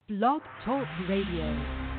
Blog Talk Radio.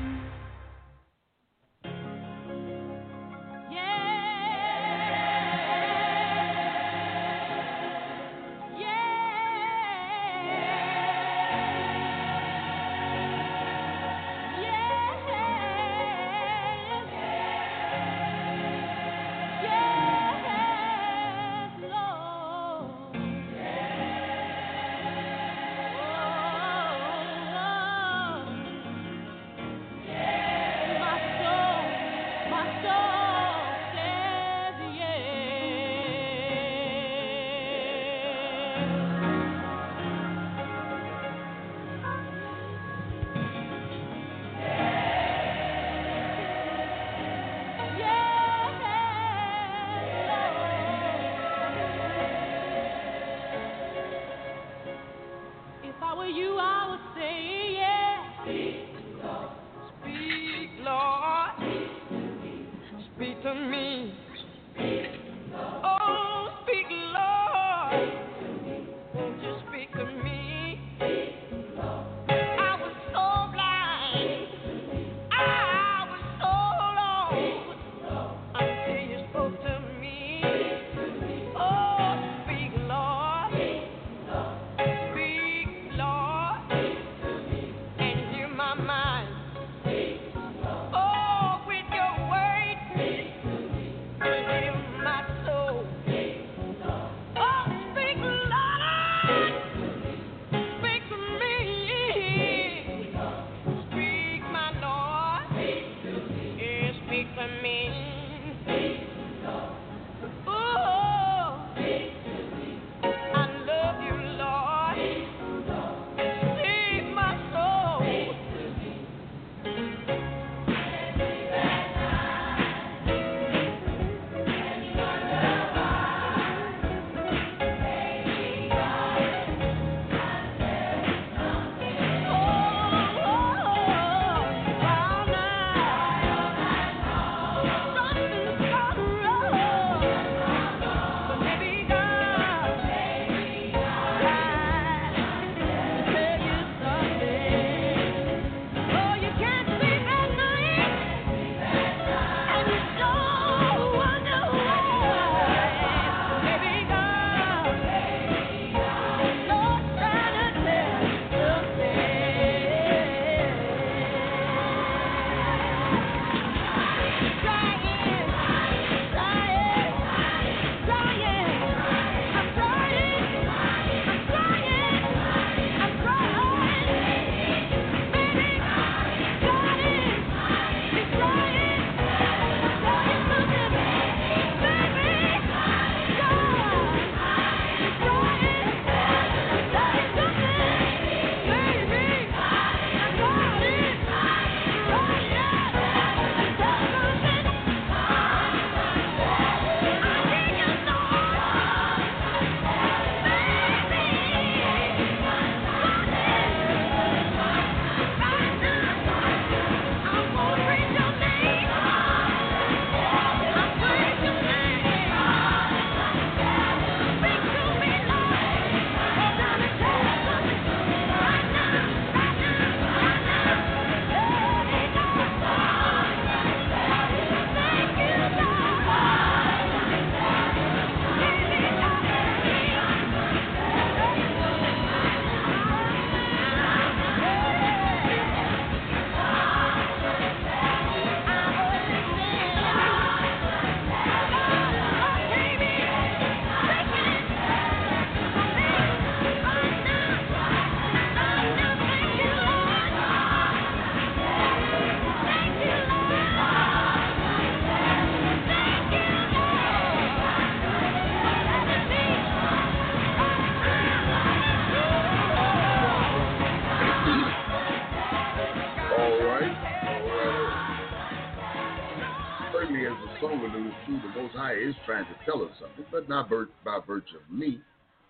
Is trying to tell us something, but not by virtue of me,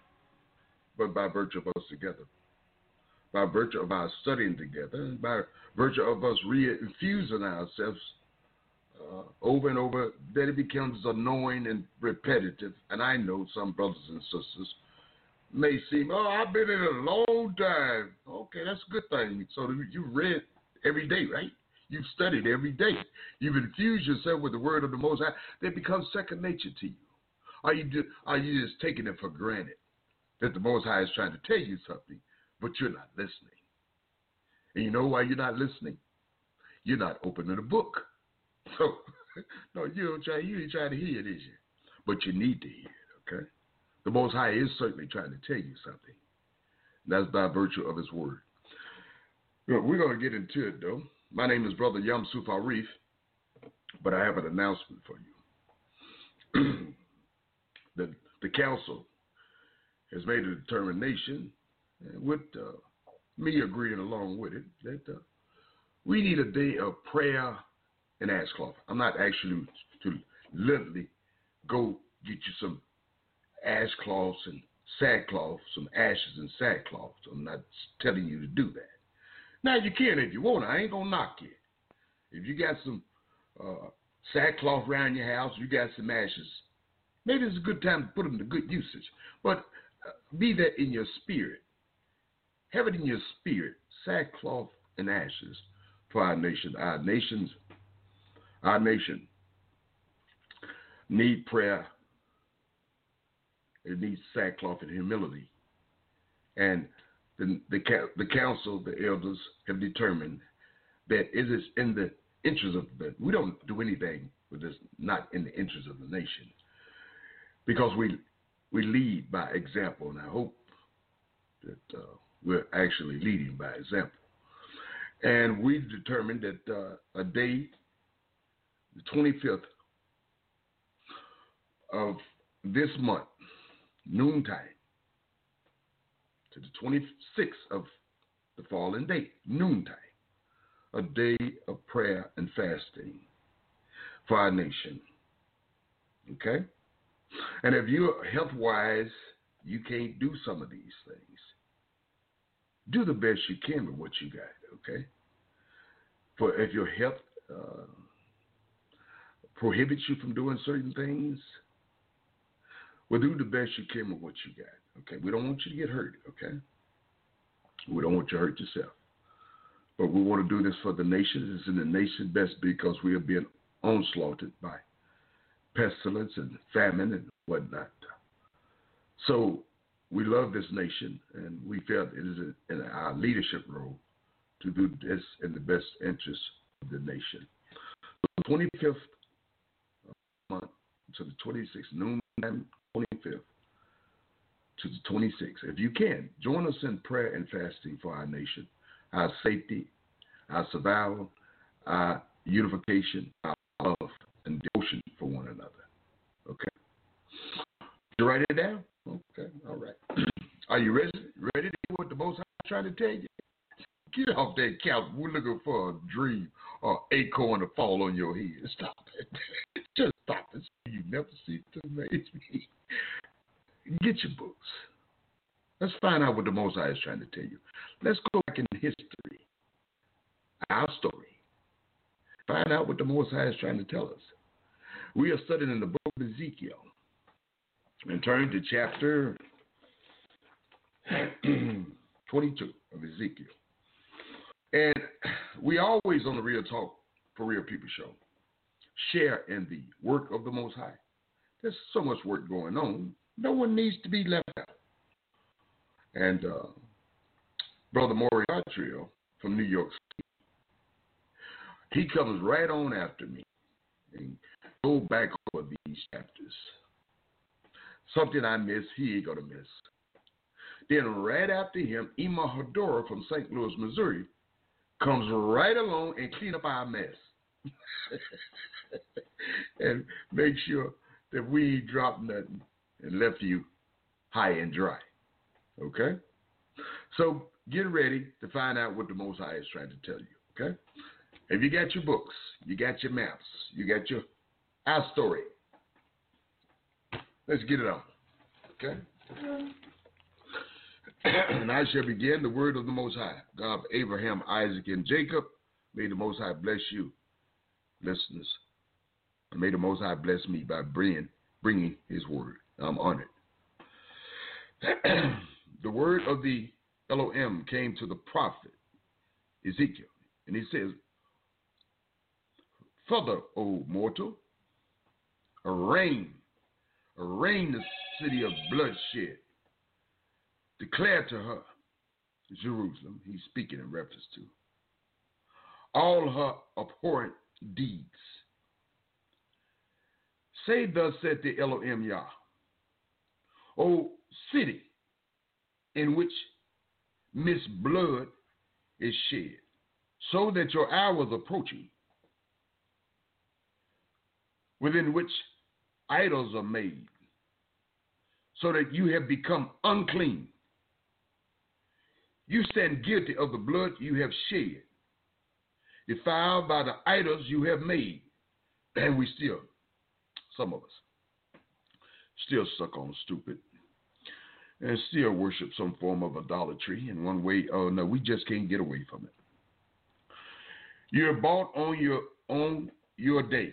but by virtue of us together, by virtue of our studying together, and by virtue of us re-infusing ourselves over and over, that it becomes annoying and repetitive. And I know some brothers and sisters May seem, oh, I've been in a long time. Okay, that's a good thing. So you read every day, right? You've studied every day. You've infused yourself with the word of the Most High. They become second nature to you. Are you just taking it for granted that the Most High is trying to tell you something, but you're not listening? And you know why you're not listening? You're not opening the book. So, no, you ain't trying to hear it, is you? But you need to hear it, okay? The Most High is certainly trying to tell you something. And that's by virtue of His word. We're going to get into it, though. My name is Brother Yamsuf Arif, but I have an announcement for you. The council has made a determination, with me agreeing along with it, that we need a day of prayer and ashcloth. I'm not asking you to literally go get you some ashcloths and sackcloth, some ashes and sackcloth. I'm not telling you to do that. Now, you can if you want. I ain't going to knock you. If you got some sackcloth around your house, you got some ashes, maybe it's a good time to put them to good usage. But be that in your spirit. Have it in your spirit, sackcloth and ashes for our nation. Our nation need prayer. It needs sackcloth and humility. And the council, the elders, have determined that it is in the interest of we don't do anything with this not in the interest of the nation, because we lead by example, and I hope that we're actually leading by example. And we determined that a day, the 25th of this month, noontime, to the 26th of the following day, noontime, a day of prayer and fasting for our nation. Okay? And if you're health-wise, you can't do some of these things, do the best you can with what you got, okay? For if your health prohibits you from doing certain things, well, do the best you can with what you got, okay? We don't want you to get hurt, okay? We don't want you to hurt yourself. But we want to do this for the nation. It's in the nation's best because we are being onslaughted by pestilence and famine and whatnot. So we love this nation, and we felt it is in our leadership role to do this in the best interest of the nation. So the 25th month to the 26th, noon time, 25th to the 26th. If you can, join us in prayer and fasting for our nation, our safety, our survival, our unification, our love, and devotion for one another. Okay? You write it down? Okay, all right. Are you ready? Ready to hear what the Most High is trying to tell you? Get off that couch. We're looking for a dream or acorn to fall on your head. Stop it. Just stop it. You never see it to amaze me. Get your books. Let's find out what the Most High is trying to tell you. Let's go back in history, our story. Find out what the Most High is trying to tell us. We are studying in the book of Ezekiel. And turn to chapter 22 of Ezekiel. And we always on the Real Talk for Real People show share in the work of the Most High. There's so much work going on. No one needs to be left out. And Brother Maury Gartrill from New York City, he comes right on after me and go back over these chapters. Something I miss, he ain't going to miss. Then right after him, Ima Hedora from St. Louis, Missouri, comes right along and clean up our mess. And make sure that we ain't dropped nothing and left you high and dry. Okay? So get ready to find out what the Most High is trying to tell you. Okay? If you got your books, you got your maps, you got our story. Let's get it on. Okay? And I shall begin the word of the Most High, God of Abraham, Isaac, and Jacob. May the Most High bless you, listeners. And may the Most High bless me by bringing His word. I'm honored. The word of the Elohim came to the prophet Ezekiel, and he says, "Further, O mortal, arraign the city of bloodshed. Declare to her, Jerusalem," he's speaking in reference to, "all her abhorrent deeds. Say thus said the Elohim Yah, O city in which Miss blood is shed, so that your hour is approaching, within which idols are made, so that you have become unclean. You stand guilty of the blood you have shed, defiled by the idols you have made." And we still, some of us, still stuck on stupid and still worship some form of idolatry in one way or another. We just can't get away from it. You're bought on your day.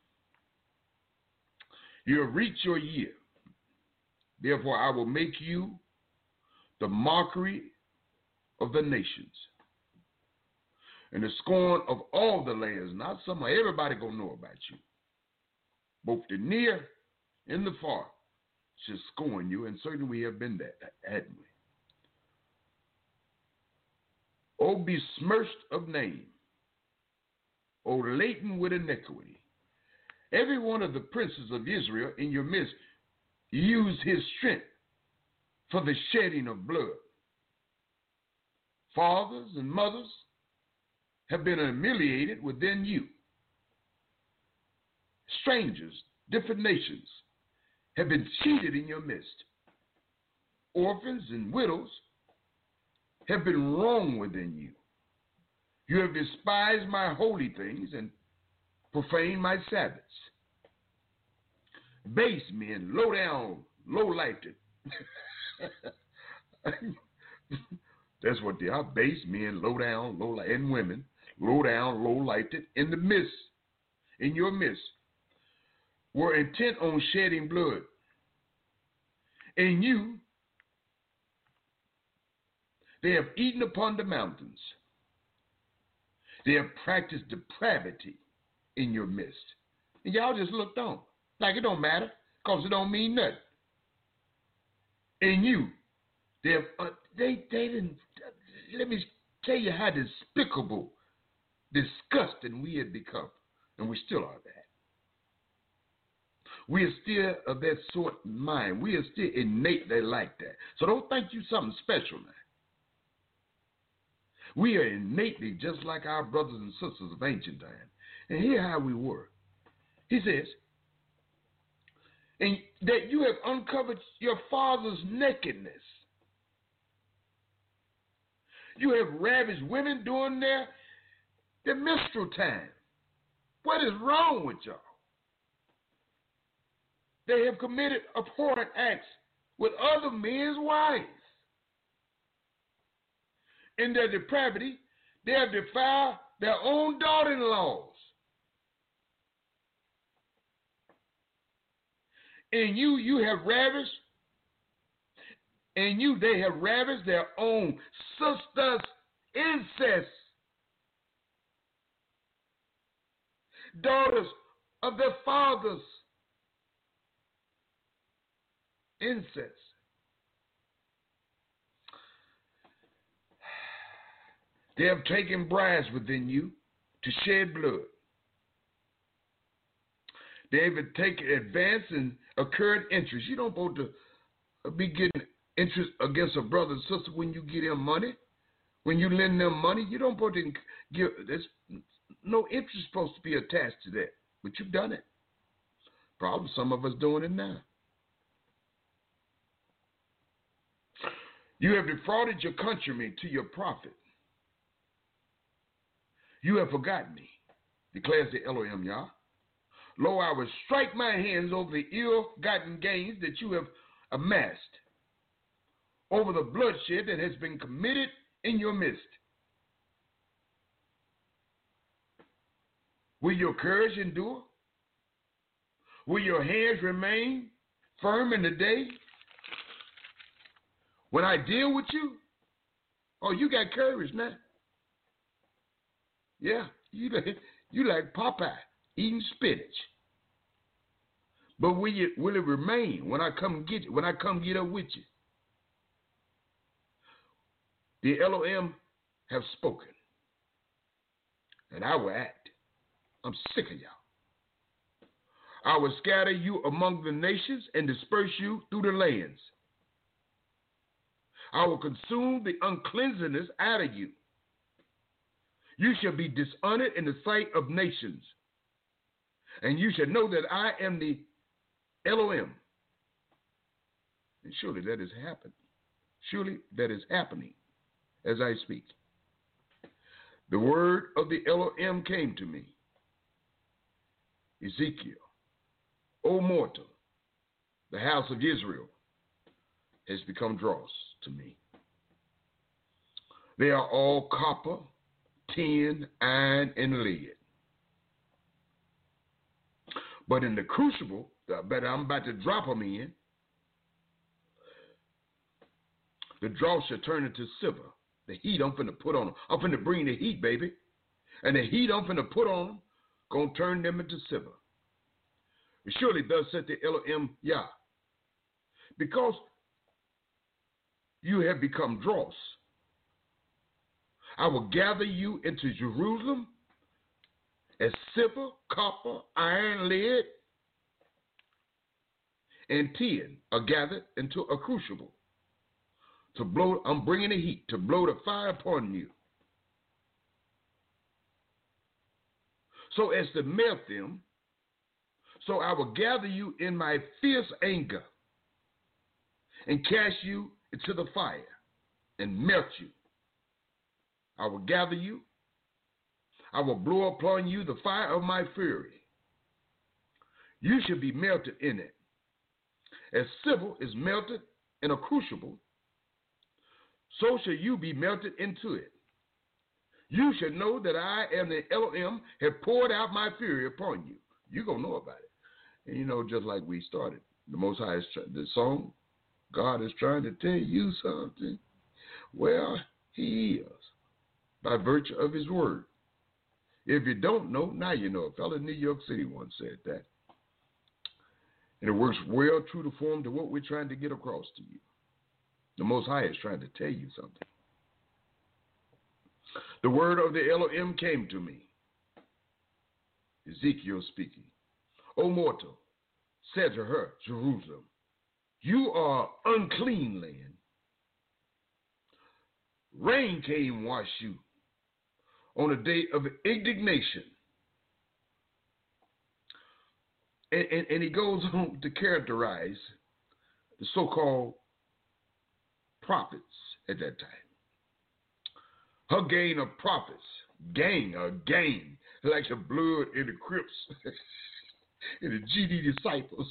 You have reached your year. Therefore, I will make you the mockery of the nations and the scorn of all the lands. Not some, everybody gonna know about you. Both the near and the far should scorn you, and certainly we have been that, hadn't we? O besmirched of name, O laden with iniquity. Every one of the princes of Israel in your midst used his strength for the shedding of blood. Fathers and mothers have been humiliated within you. Strangers, different nations, have been cheated in your midst. Orphans and widows have been wronged within you. You have despised my holy things and profaned my Sabbaths. Base men, low down, low-lifed. That's what they are, base men, low down, and women, low down, low-lifed, in the midst, in your midst, were intent on shedding blood. And you, they have eaten upon the mountains. They have practiced depravity in your midst. And y'all just looked on. Like it don't matter, because it don't mean nothing. And you, they didn't, let me tell you how despicable, disgusting we had become. And we still are that. We are still of that sort of mind. We are still innately like that. So don't think you something special now. We are innately just like our brothers and sisters of ancient times. And here how we were. He says, and that you have uncovered your father's nakedness. You have ravished women during their menstrual time. What is wrong with y'all? They have committed abhorrent acts with other men's wives. In their depravity, they have defiled their own daughter-in-laws. And you have ravished, and they have ravished their own sisters' incest. Daughters of their fathers' incest. They have taken bribes within you to shed blood. They have taken advance and accrued interest. You don't supposed to be getting interest against a brother and sister when you give them money. When you lend them money, you don't supposed to give. There's no interest supposed to be attached to that. But you've done it. Probably some of us doing it now. You have defrauded your countrymen to your profit. You have forgotten me, declares the Elohim Yah. Lo, I will strike my hands over the ill-gotten gains that you have amassed, over the bloodshed that has been committed in your midst. Will your courage endure? Will your hands remain firm in the day? When I deal with you, oh, you got courage now. Yeah, you like Popeye eating spinach. But will it remain when I come get you? When I come get up with you? The Elohim have spoken, and I will act. I'm sick of y'all. I will scatter you among the nations and disperse you through the lands. I will consume the uncleanness out of you. You shall be dishonored in the sight of nations, and you shall know that I am the Elohim. And surely that is happening. Surely that is happening as I speak. The word of the Elohim came to me. Ezekiel, O mortal, the house of Israel has become dross to me. They are all copper, tin, iron, and lead. But in the crucible that I'm about to drop them in, the dross shall turn into silver. The heat I'm finna put on them. I'm finna bring the heat, baby. And the heat I'm finna put on them, gonna turn them into silver. Surely thus said the Elohim Yah. Because you have become dross, I will gather you into Jerusalem as silver, copper, iron, lead, and tin are gathered into a crucible. To blow, I'm bringing the heat to blow the fire upon you, so as to melt them. So I will gather you in my fierce anger and cast you into the fire and melt you. I will gather you. I will blow upon you the fire of my fury. You shall be melted in it. As silver is melted in a crucible, so shall you be melted into it. You shall know that I am the Elohim, have poured out my fury upon you. You're going to know about it. And you know, just like we started, the Most High, the song, God is trying to tell you something. Well, he is, by virtue of his word. If you don't know, now you know. A fellow in New York City once said that. And it works well true to form to what we're trying to get across to you. The Most High is trying to tell you something. The word of the Elohim came to me. Ezekiel speaking. O mortal, said to her, Jerusalem, you are unclean land. Rain came wash you on a day of indignation. And he goes on to characterize the so-called prophets at that time. Her gang of prophets, gang, like the blood in the Crips and the GD disciples.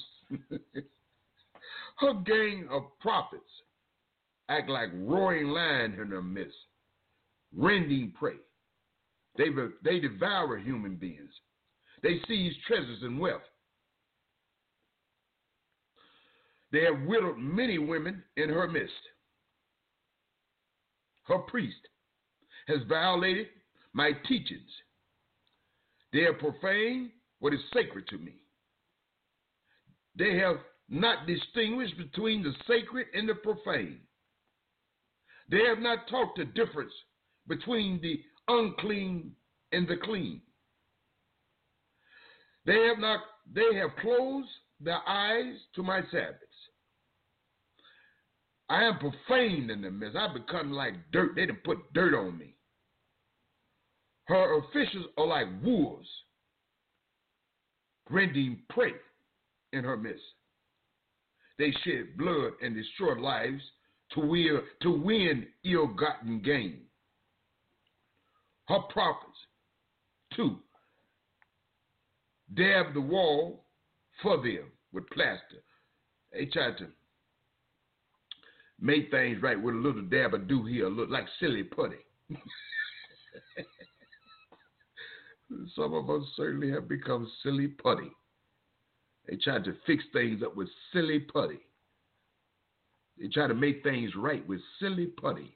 Her gang of prophets act like roaring lions in their midst, rending prey. They devour human beings. They seize treasures and wealth. They have widowed many women in her midst. Her priest has violated my teachings. They have profaned what is sacred to me. They have not distinguished between the sacred and the profane. They have not taught the difference between the unclean and the clean. They have closed their eyes to my Sabbaths. I am profaned in the midst. I've become like dirt. They done put dirt on me. Her officials are like wolves, rending prey in her midst. They shed blood and destroy lives to win ill-gotten gain. Her prophets, too, dab the wall for them with plaster. They tried to make things right with a little dab of do here, look like silly putty. Some of us certainly have become silly putty. They tried to fix things up with silly putty. They try to make things right with silly putty.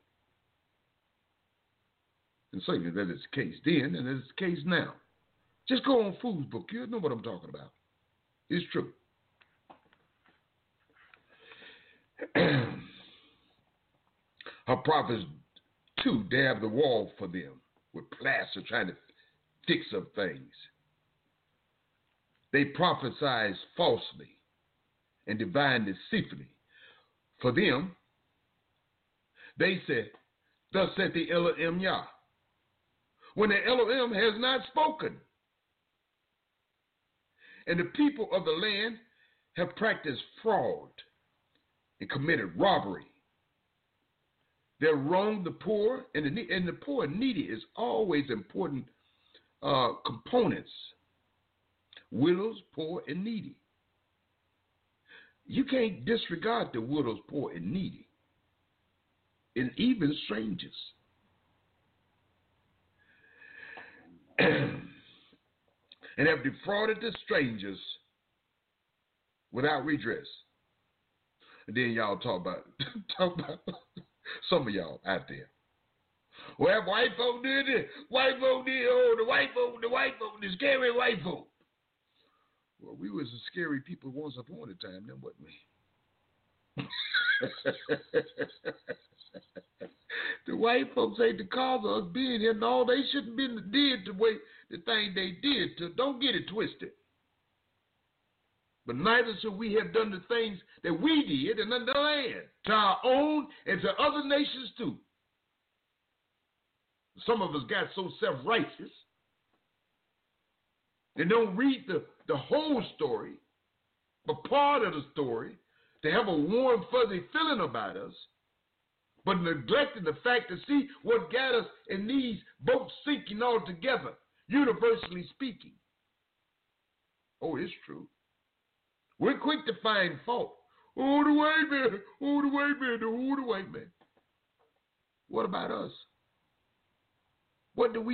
And certainly that is the case then, and it's the case now. Just go on Food's book. You know what I'm talking about. It's true. Her prophets, too, dab the wall for them with plaster, trying to fix up things. They prophesied falsely and divine deceitfully. For them, they said, thus said the Elohim Yah, when the Elohim has not spoken. And the people of the land have practiced fraud and committed robbery. They wronged the poor, and the poor and needy is always important components. Widows, poor, and needy. You can't disregard the widows, poor, and needy, and even strangers. And have defrauded the strangers without redress. And then y'all talk about some of y'all out there. Well, white folk did it. White folk did. Oh, the white folk, the scary white folk. Well, we was the scary people once upon a time, then wasn't we? The white folks ain't the cause of us being here. No, they shouldn't have been did the way the thing they did. Don't get it twisted. But neither should we have done the things that we did in the land, to our own and to other nations too. Some of us got so self-righteous, they don't read the whole story, but part of the story, to have a warm, fuzzy feeling about us, but neglecting the fact to see what got us in these boats sinking all together, universally speaking. Oh, it's true. We're quick to find fault. Oh, the white man. Oh, the white man. Oh, the white man. What about us? What do?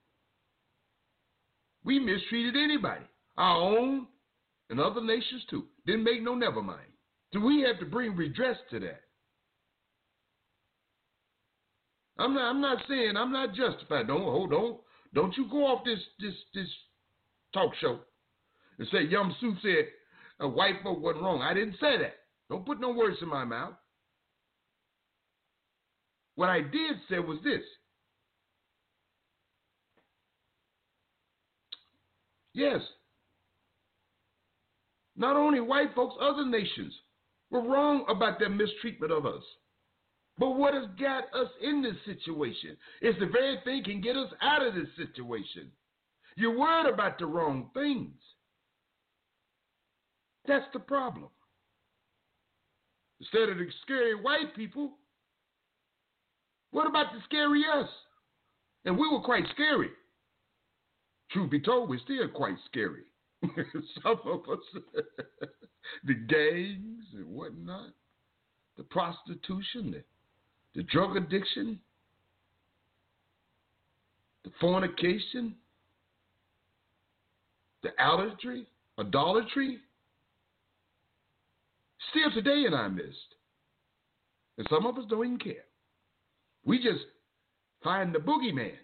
We mistreated anybody, our own and other nations too. Didn't make no never mind. Do we have to bring redress to that? I'm not saying, I'm not justified. Don't you go off this talk show and say Yum Sue said white folk wasn't wrong. I didn't say that. Don't put no words in my mouth. What I did say was this. Yes. Not only white folks, other nations were wrong about their mistreatment of us. But what has got us in this situation is the very thing can get us out of this situation. You're worried about the wrong things. That's the problem. Instead of the scary white people, what about the scary us? And we were quite scary. Truth be told, we're still quite scary. Some of us, the gangs and whatnot, the prostitution, the drug addiction, the fornication, the idolatry, still today in our midst. And some of us don't even care. We just find the boogeyman.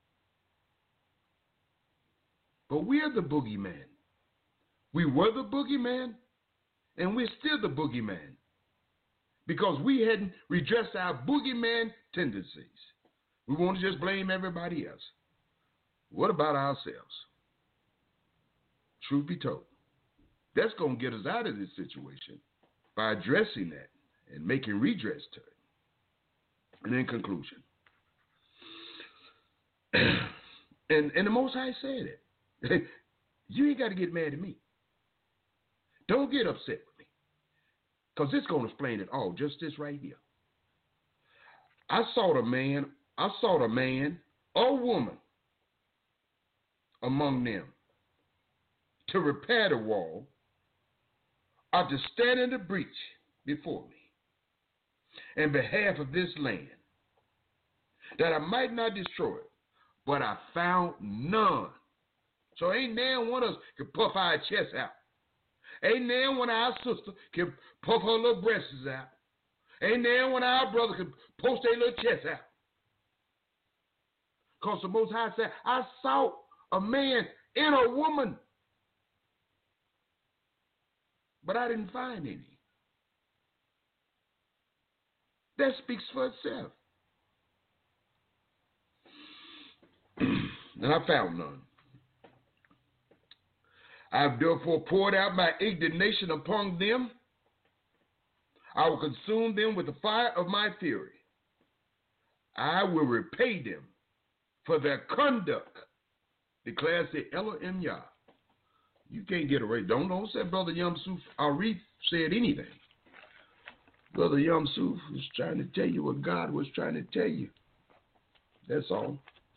But we're the boogeyman. We were the boogeyman, and we're still the boogeyman. Because we hadn't redressed our boogeyman tendencies. We want to just blame everybody else. What about ourselves? Truth be told, that's going to get us out of this situation by addressing that and making redress to it. And in conclusion, and the Most High said it. You ain't got to get mad at me. Don't get upset with me. Because it's going to explain it all, just this right here. I saw the man or woman among them to repair the wall or to stand in the breach before me in behalf of this land, that I might not destroy it, but I found none. So ain't now one of us can puff our chest out. Ain't now one of our sisters can puff her little breasts out. Ain't there when our brother could post their little chest out. Because the Most High said, I saw a man in a woman, but I didn't find any. That speaks for itself. And I found none. I have therefore poured out my indignation upon them. I will consume them with the fire of my fury. I will repay them for their conduct, declares the Elohim Yah. You can't get away. Don't say Brother Yamsuf Arif said anything. Brother Yamsuf was trying to tell you what God was trying to tell you. That's all.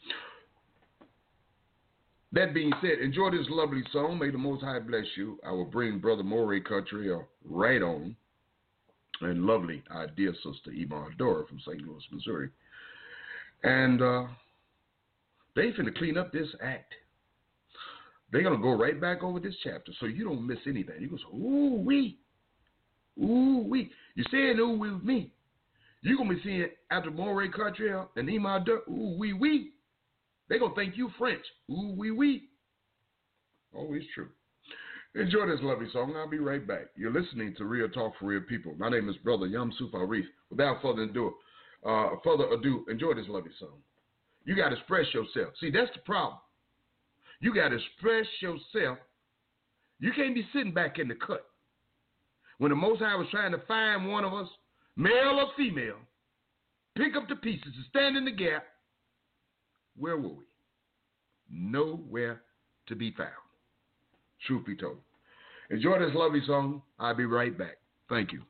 That being said, enjoy this lovely song. May the Most High bless you. I will bring Brother Moray Country right on. And lovely, our dear sister Iman Dora from St. Louis, Missouri. And they finna clean up this act. They're going to go right back over this chapter so you don't miss anything. You go, ooh-wee. Ooh-wee. You're saying ooh-wee with me. You're going to be seeing after Moray Country and Iman Dora, ooh-wee-wee. They're going to think you French. Ooh-wee-wee. Always true. Enjoy this lovely song. I'll be right back. You're listening to Real Talk for Real People. My name is Brother Yamsuf Arif. Without further ado, enjoy this lovely song. You got to express yourself. See, that's the problem. You got to express yourself. You can't be sitting back in the cut. When the Most High was trying to find one of us, male or female, pick up the pieces and stand in the gap, where were we? Nowhere to be found. Truth be told. Enjoy this lovely song. I'll be right back. Thank you.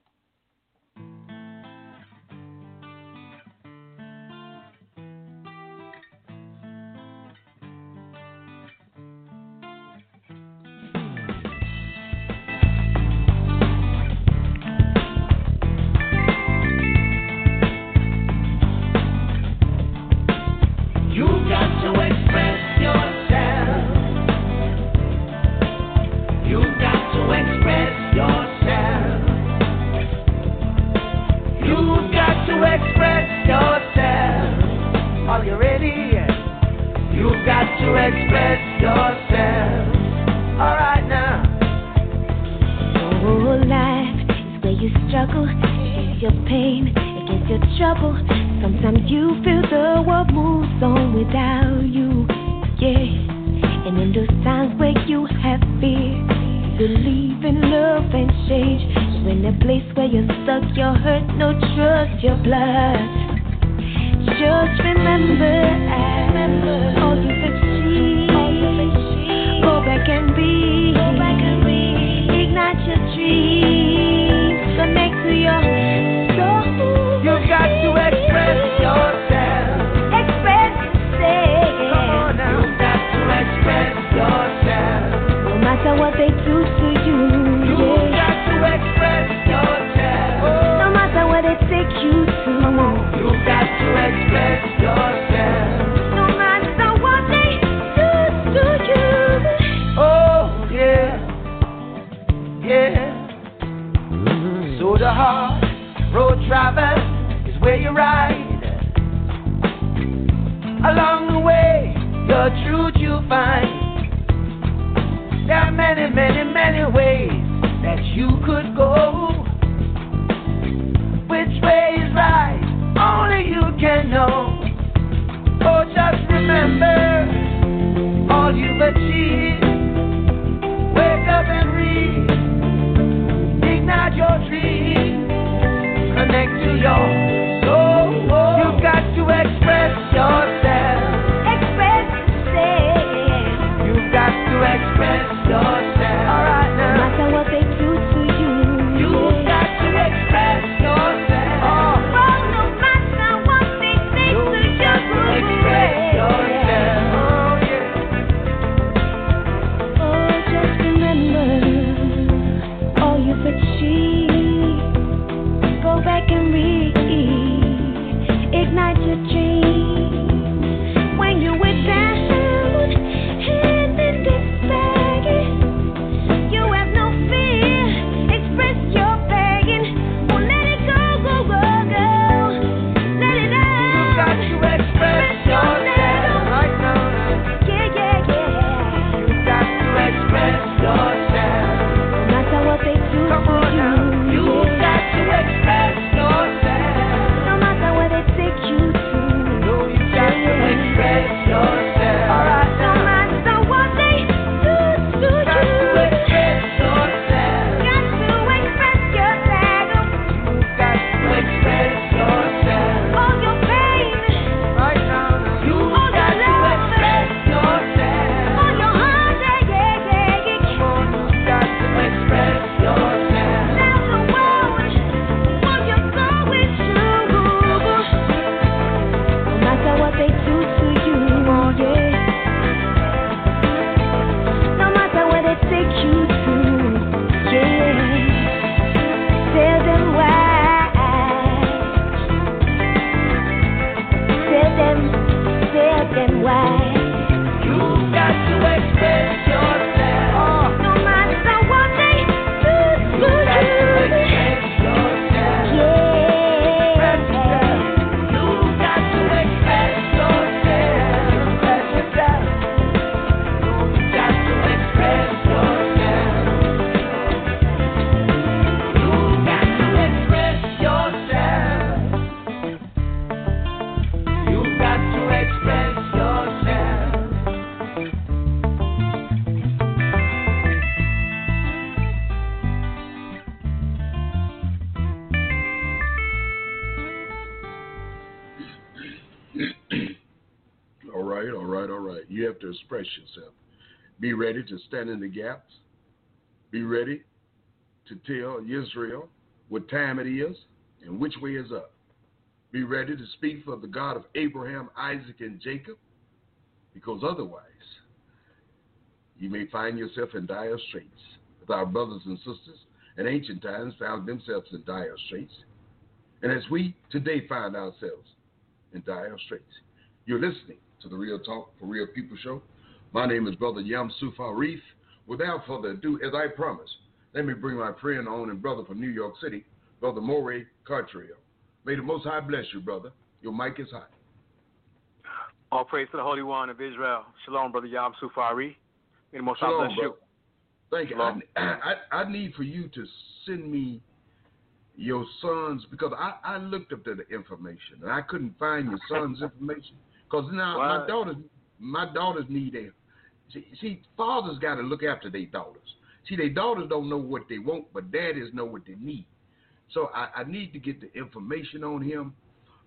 to express yourself. Be ready to stand in the gaps. Be ready to tell Israel what time it is and which way is up. Be ready to speak for the God of Abraham, Isaac, and Jacob, because otherwise you may find yourself in dire straits. With our brothers and sisters in ancient times found themselves in dire straits, and as we today find ourselves in dire straits. You're listening to the Real Talk for Real People show. My name is Brother Yamsuf Arif. Without further ado, as I promised, let me bring my friend on and brother from New York City, Brother Moray Cartrio. May the Most High bless you, brother. Your mic is hot. All praise to the Holy One of Israel. Shalom, Brother Yamsuf Arif. May the Most High bless you. Thank you. I need for you to send me your son's, because I looked up the information and I couldn't find your son's information, because now my daughters need a. See, fathers got to look after their daughters. See, their daughters don't know what they want, but daddies know what they need. So I need to get the information on him.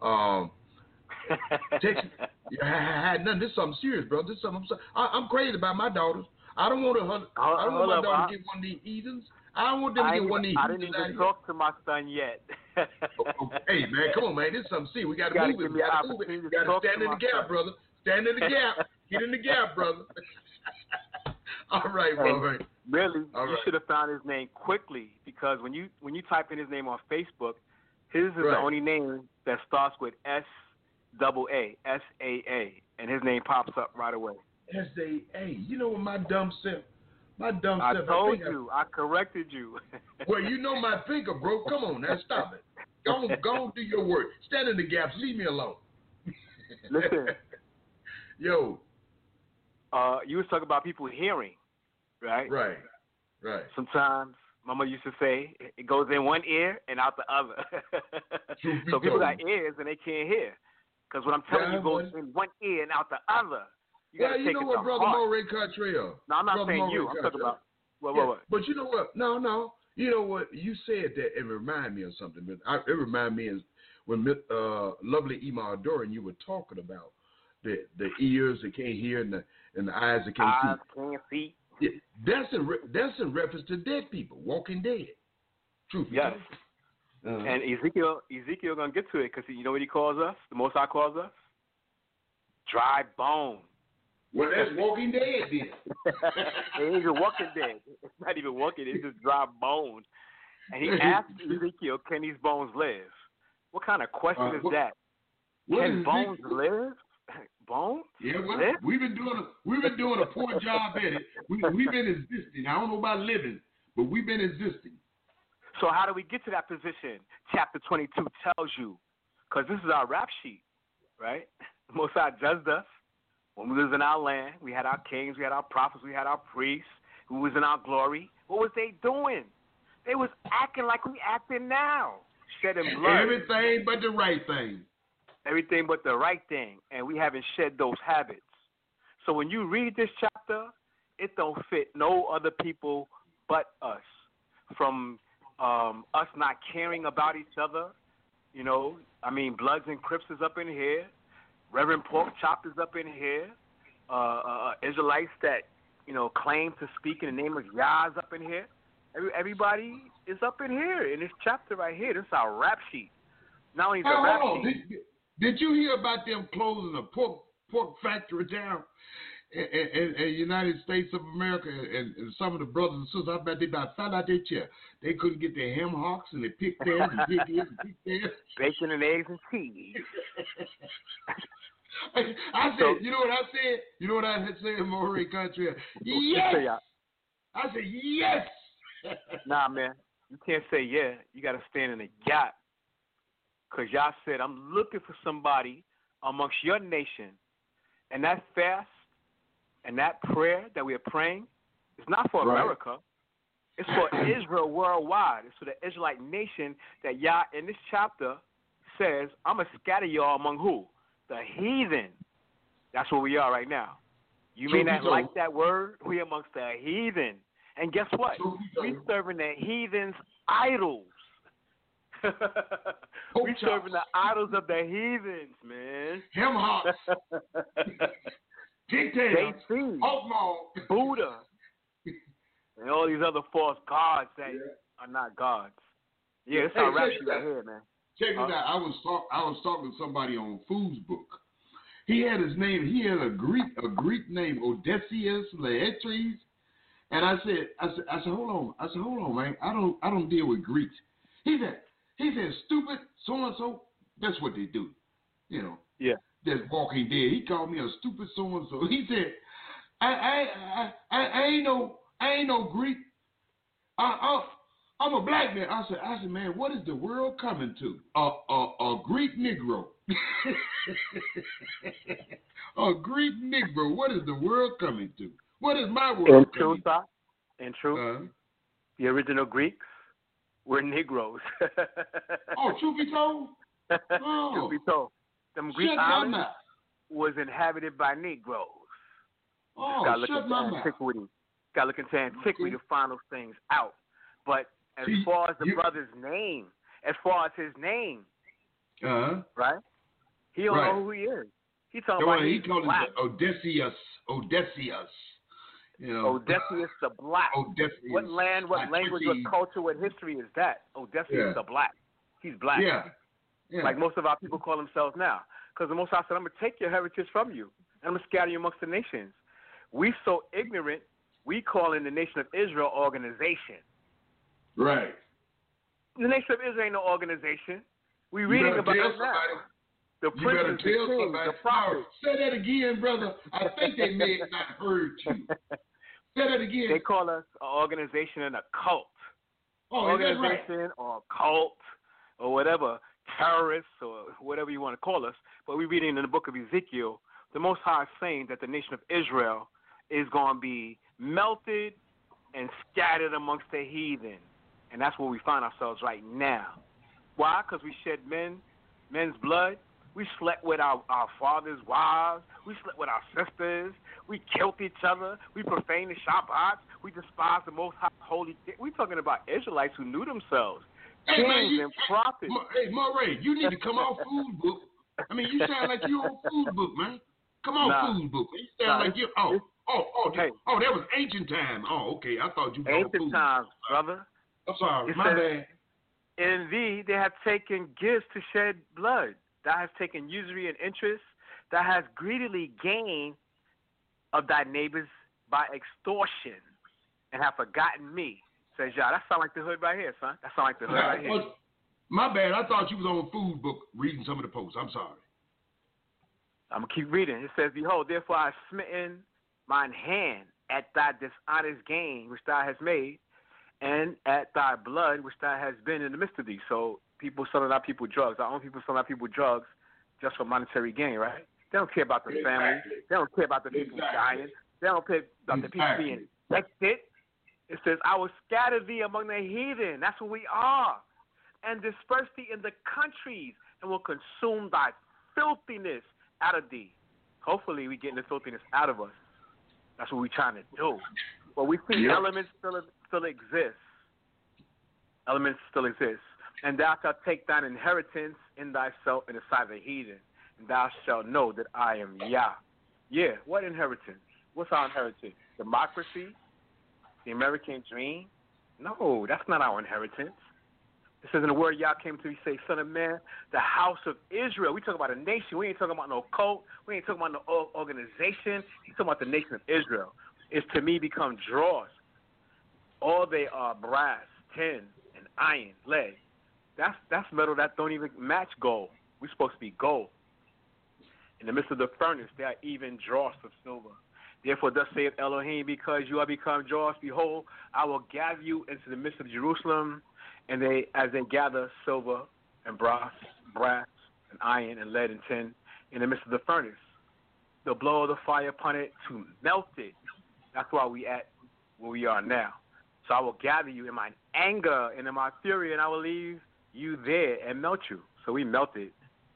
Texas, I had nothing. This is something serious, bro. This is something. I'm crazy about my daughters. I don't want my daughter to get one of these heathens. I don't want them to get one of these heathens. I didn't even talk to my son yet. Hey, man, come on, man. This is something serious. We got to move it. We got to move it. We got to stand in the gap, brother. Stand in the gap. Get in the gap, brother. All right, bro. Really, you should have found his name quickly, because when you type in his name on Facebook, his is the only name that starts with S-A-A, S-A-A, and his name pops up right away. S-A-A. You know what my dumb self. I told you. I corrected you. Well, you know my finger, bro. Come on, now stop it. Go do your work. Stand in the gaps. Leave me alone. Listen. Yo. You was talking about people hearing, right? Right. Sometimes Mama used to say it goes in one ear and out the other. So people got ears and they can't hear, because what I'm telling you goes in one ear and out the other. You know what, Brother Moray Cartrio? No, I'm not saying you. I'm talking about what? But you know what? No. You know what? You said that it reminded me of something. But it reminded me of when lovely Ima Adoran, you were talking about the ears that can't hear and the eyes that can't see. Yeah, that's in reference to dead people, walking dead. Truth. Yes. And Ezekiel gonna get to it, because you know what he calls us? The Most High calls us dry bone. Well, that's walking dead then. It ain't even walking dead. It's not even walking. It's just dry bone. And he asked Ezekiel, "Can these bones live?" What kind of question is that? Can bones live? Bones? Yeah, well, we've been doing a poor job at it. We've been existing. I don't know about living, but we've been existing. So how do we get to that position? Chapter 22 tells you, because this is our rap sheet, right? The Most High judged us when we was in our land. We had our kings, we had our prophets, we had our priests who was in our glory. What was they doing? They was acting like we acting now, shedding blood. Everything but the right thing. Everything but the right thing, and we haven't shed those habits. So when you read this chapter, it don't fit no other people but us. From us not caring about each other, Bloods and Crips is up in here, Reverend Pork Chop is up in here, Israelites that claim to speak in the name of Yah is up in here. Everybody is up in here in this chapter right here. This is our rap sheet. Not only the rap sheet. Did you hear about them closing a pork factory down in the United States of America? And some of the brothers and sisters, I bet they about fell out their chair. They couldn't get their ham hocks, and they picked theirs and picked theirs and picked theirs. Bacon and eggs and cheese. I said, you know what I said? You know what I said, Moray Country? Yes! I said, yes! Nah, man. You can't say yeah. You got to stand in the gap. Because y'all said, I'm looking for somebody amongst your nation. And that fast and that prayer that we are praying is not for America. It's for Israel worldwide. It's for the Israelite nation that Yah, in this chapter, says, I'm going to scatter y'all among who? The heathen. That's where we are right now. You may not like that word. We amongst the heathen. And guess what? We serving the heathens' idols. We serving the idols of the heathens, man. Him hawks. Dictator, JC, Hawkmall, Buddha, and all these other false gods that are not gods. Yeah, it's our rap sheet right here, man. Check it out. I was talking to somebody on Food's Book. He had his name. He had a Greek name, Odysseus Laertes. And I said, hold on, man. I don't deal with Greeks. He said, stupid so and so. That's what they do, you know. Yeah. That's Walking Dead. He called me a stupid so and so. He said, I ain't no Greek. I'm a black man. I said, man, what is the world coming to? A Greek Negro. A Greek Negro. What is the world coming to? What is my world coming to? In truth, the original Greeks were Negroes. Oh, truth be told? Oh. Truth be told. Them Greek islands was inhabited by Negroes. Oh, shut my mouth. Got to look into antiquity to find those things out. But as far as the brother's name, as far as his name, right? He don't know who he is. He talking about he called it Odysseus. You know, Odysseus the Black. Odysseus. What land, what language, what culture, what history is that? Odysseus the Black. He's black. Yeah. Like most of our people call themselves now. Because the Most High said, I'm going to take your heritage from you, and I'm going to scatter you amongst the nations. We so ignorant, we call in the Nation of Israel organization. Right. The Nation of Israel ain't no organization. We reading about it now. The princes, the kings, the prophets. Say that again, brother. I think they may have not heard you. Say that again. They call us an organization and a cult. Oh, organization or a cult or whatever, terrorists or whatever you want to call us. But we're reading in the book of Ezekiel, the Most High is saying that the nation of Israel is going to be melted and scattered amongst the heathen. And that's where we find ourselves right now. Why? Because we shed men's blood. We slept with our fathers' wives. We slept with our sisters. We killed each other. We profaned the Shabbat. We despised the Most High holy. We're talking about Israelites who knew themselves. Hey, kings and prophets. Hey, Murray, you need to come off Food Book. I mean, you sound like you on Food Book, man. Come on, Food Book. You sound like you. That was ancient time. Oh, okay. I thought you were ancient Food times, Book. brother. I'm sorry. My bad. In thee, they have taken gifts to shed blood. Thou hast taken usury and interest. Thou hast greedily gained of thy neighbors by extortion, and have forgotten me. Says y'all. That sound like the hood right here, son. That sound like the hood right here. My bad. I thought you was on Food Book reading some of the posts. I'm sorry. I'm going to keep reading. It says, Behold, therefore I have smitten mine hand at thy dishonest gain which thou hast made, and at thy blood which thou hast been in the midst of thee. So people selling our people drugs. Our own people selling our people drugs just for monetary gain, right? They don't care about the family. They don't care about the people dying. They don't care about the people being infected. It says, I will scatter thee among the heathen. That's what we are. And disperse thee in the countries, and will consume thy filthiness out of thee. Hopefully we getting the filthiness out of us. That's what we're trying to do. But we see elements still exist. Elements still exist. And thou shalt take thine inheritance in thyself in the sight of the heathen, and thou shalt know that I am Yah. Yeah, what inheritance? What's our inheritance? Democracy? The American dream? No, that's not our inheritance. It says in the word Yah came to me, say, Son of man, the house of Israel. We talk about a nation. We ain't talking about no cult. We ain't talking about no organization. We talking about the nation of Israel. Is to me become drawers. All they are brass, tin, and iron, lead. That's metal that don't even match gold. We're supposed to be gold. In the midst of the furnace, there are even dross of silver. Therefore, thus saith Elohim, because you are become dross, behold, I will gather you into the midst of Jerusalem, and as they gather silver and brass and iron and lead and tin in the midst of the furnace, they'll blow the fire upon it to melt it. That's why we at where we are now. So I will gather you in my anger and in my fury, and I will leave you there and melt you. So we melted.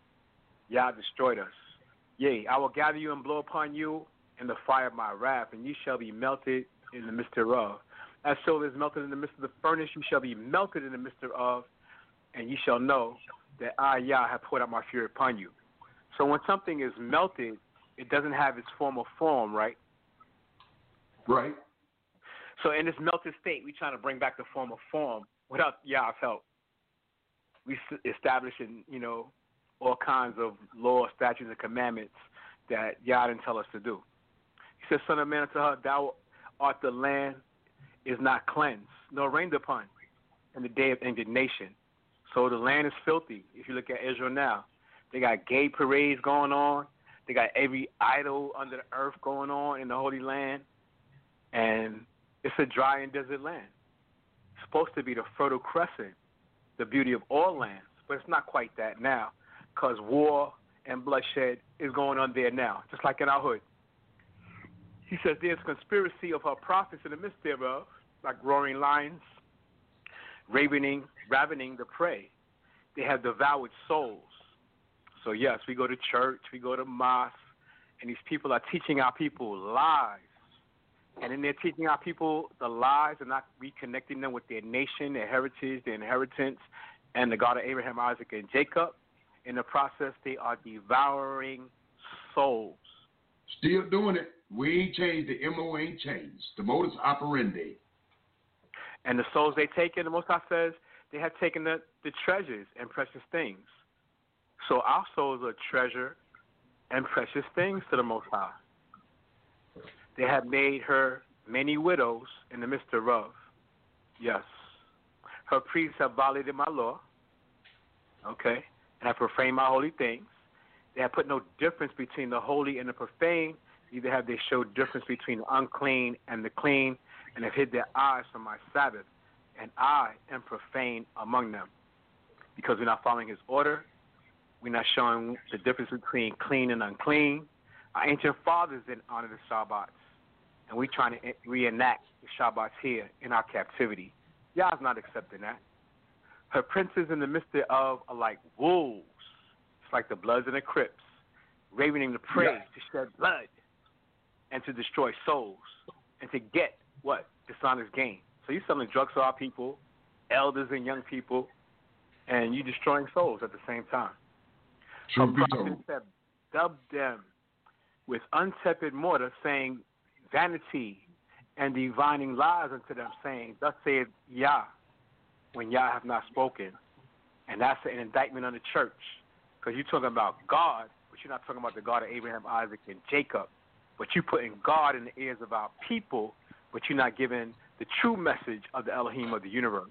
Yah destroyed us. Yea, I will gather you and blow upon you in the fire of my wrath, and ye shall be melted in the midst thereof. As silver is melted in the midst of the furnace, you shall be melted in the midst thereof, and ye shall know that I, Yah, have poured out my fury upon you. So when something is melted it doesn't have its former form, right? Right. So in this melted state, we're trying to bring back the former form without Yah's help. We establishing, all kinds of law, statutes, and commandments that Yah didn't tell us to do. He said, Son of man, unto her, thou art the land is not cleansed, nor rained upon in the day of indignation. So the land is filthy. If you look at Israel now, they got gay parades going on. They got every idol under the earth going on in the Holy Land. And it's a dry and desert land. It's supposed to be the Fertile Crescent, the beauty of all lands. But it's not quite that now because war and bloodshed is going on there now, just like in our hood. He says there's conspiracy of her prophets in the midst thereof, like roaring lions, ravening the prey. They have devoured souls. So, yes, we go to church, we go to mosque, and these people are teaching our people lies. And then they're teaching our people the lies and not reconnecting them with their nation, their heritage, their inheritance, and the God of Abraham, Isaac, and Jacob. In the process, they are devouring souls. Still doing it. We ain't changed. The MO ain't changed. The modus operandi. And the souls they taken, the Most High says, they have taken the treasures and precious things. So our souls are treasure and precious things to the Most High. They have made her many widows in the midst thereof. Yes. Her priests have violated my law, okay, and have profaned my holy things. They have put no difference between the holy and the profane, neither have they showed difference between the unclean and the clean, and have hid their eyes from my Sabbath, and I am profane among them. Because we're not following his order, we're not showing the difference between clean and unclean. Our ancient fathers didn't honor the Shabbats, and we're trying to reenact the Shabbats here in our captivity. Yah's not accepting that. Her princes in the midst thereof are like wolves. It's like the Bloods and the Crips, ravening the prey to shed blood and to destroy souls and to get what? Dishonest gain. So you're selling drugs to our people, elders and young people, and you're destroying souls at the same time. Her prophets have dubbed them with untepid mortar, saying vanity and divining lies unto them, saying, Thus saith Yah, when Yah have not spoken. And that's an indictment on the church. Because you're talking about God, but you're not talking about the God of Abraham, Isaac, and Jacob. But you're putting God in the ears of our people, but you're not giving the true message of the Elohim of the universe.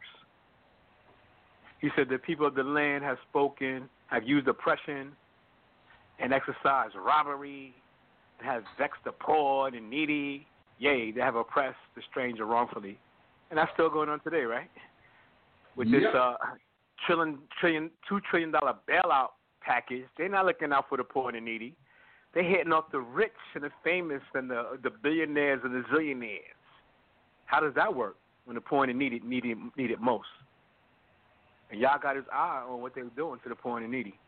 He said the people of the land have spoken, have used oppression, and exercised robbery, and have vexed the poor and the needy. Yea, they have oppressed the stranger wrongfully. And that's still going on today, right? With this $2 trillion bailout package, they're not looking out for the poor and the needy. They're hitting off the rich and the famous and the billionaires and the zillionaires. How does that work when the poor and the needy need it most? And Yah got his eye on what they were doing to the poor and the needy.